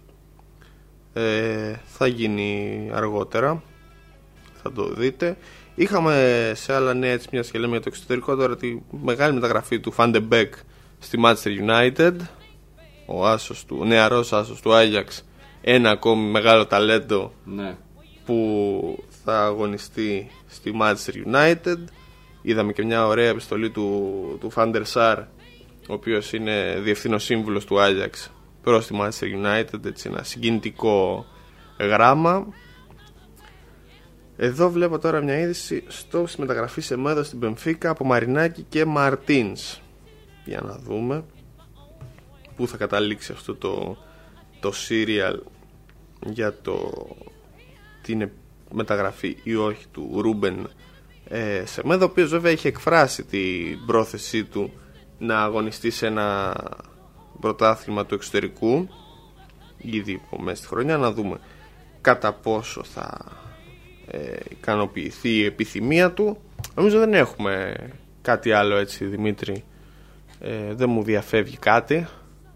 Speaker 5: θα γίνει αργότερα, θα το δείτε. Είχαμε σε άλλα νέα, έτσι μιας και λέμε για το εξωτερικό τώρα, τη μεγάλη μεταγραφή του Van de Beek στη Manchester United. Ο νεαρός άσος του Ajax, ένα ακόμη μεγάλο ταλέντο, ναι, που θα αγωνιστεί στη Manchester United. Είδαμε και μια ωραία επιστολή του Van der Sar, ο οποίος είναι διευθύνος σύμβουλος του Ajax προς τη Manchester United, έτσι ένα συγκινητικό γράμμα. Εδώ βλέπω τώρα μια είδηση στη μεταγραφή σε μέδο στην Μπενφίκα από Μαρινάκη και Μαρτίνς. Για να δούμε πού θα καταλήξει αυτό το serial για την μεταγραφή ή όχι του Ρούμπεν σε μέδο, ο οποίος βέβαια είχε εκφράσει την πρόθεσή του να αγωνιστεί σε ένα πρωτάθλημα του εξωτερικού ήδη μέσα στη χρονιά. Να δούμε κατά πόσο θα ικανοποιηθεί η επιθυμία του. Νομίζω δεν έχουμε κάτι άλλο, έτσι Δημήτρη? Δεν μου διαφεύγει κάτι?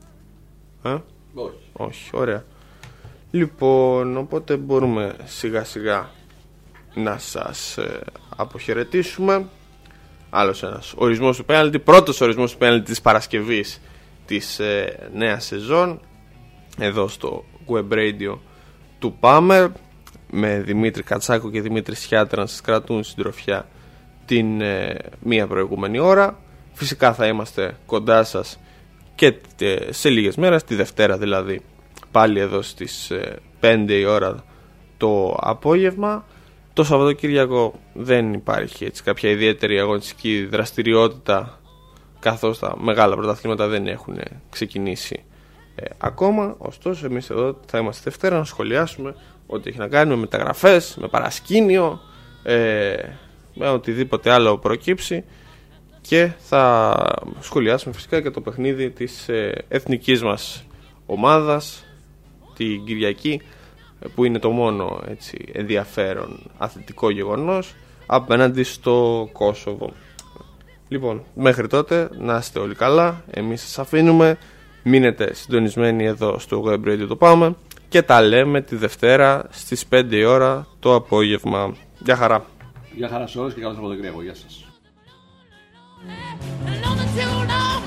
Speaker 5: Όχι, ωραία. Λοιπόν, οπότε μπορούμε σιγά σιγά να σας αποχαιρετήσουμε. Άλλος ένας ορισμός του πέναλτι, πρώτος ορισμός του πέναλτι της Παρασκευής της νέας σεζόν, εδώ στο Web Radio του Πάμε, με Δημήτρη Κατσάκο και Δημήτρη Σιάτρα να σας κρατούν συντροφιά την μία προηγούμενη ώρα. Φυσικά θα είμαστε κοντά σας και σε λίγες μέρες, τη Δευτέρα δηλαδή, πάλι εδώ στις 5 η ώρα το απόγευμα. Το Σαββατοκύριακο δεν υπάρχει έτσι κάποια ιδιαίτερη αγωνιστική δραστηριότητα, καθώς τα μεγάλα πρωταθλήματα δεν έχουν ξεκινήσει ακόμα. Ωστόσο εμείς εδώ θα είμαστε Δευτέρα να σχολιάσουμε ό,τι έχει να κάνει με μεταγραφές, με παρασκήνιο, με οτιδήποτε άλλο προκύψει, και θα σχολιάσουμε φυσικά και το παιχνίδι της εθνικής μας ομάδας την Κυριακή, που είναι το μόνο έτσι ενδιαφέρον αθλητικό γεγονός απέναντι στο Κόσοβο. Λοιπόν, μέχρι τότε να είστε όλοι καλά, εμείς σας αφήνουμε, μείνετε συντονισμένοι εδώ στο Web Radio το Πάμε και τα λέμε τη Δευτέρα στις 5 η ώρα το απόγευμα. Γεια χαρά.
Speaker 4: Γεια χαρά σε όλους και καλό Σαββατοκύριακο. Γεια σας.
Speaker 7: And on the tune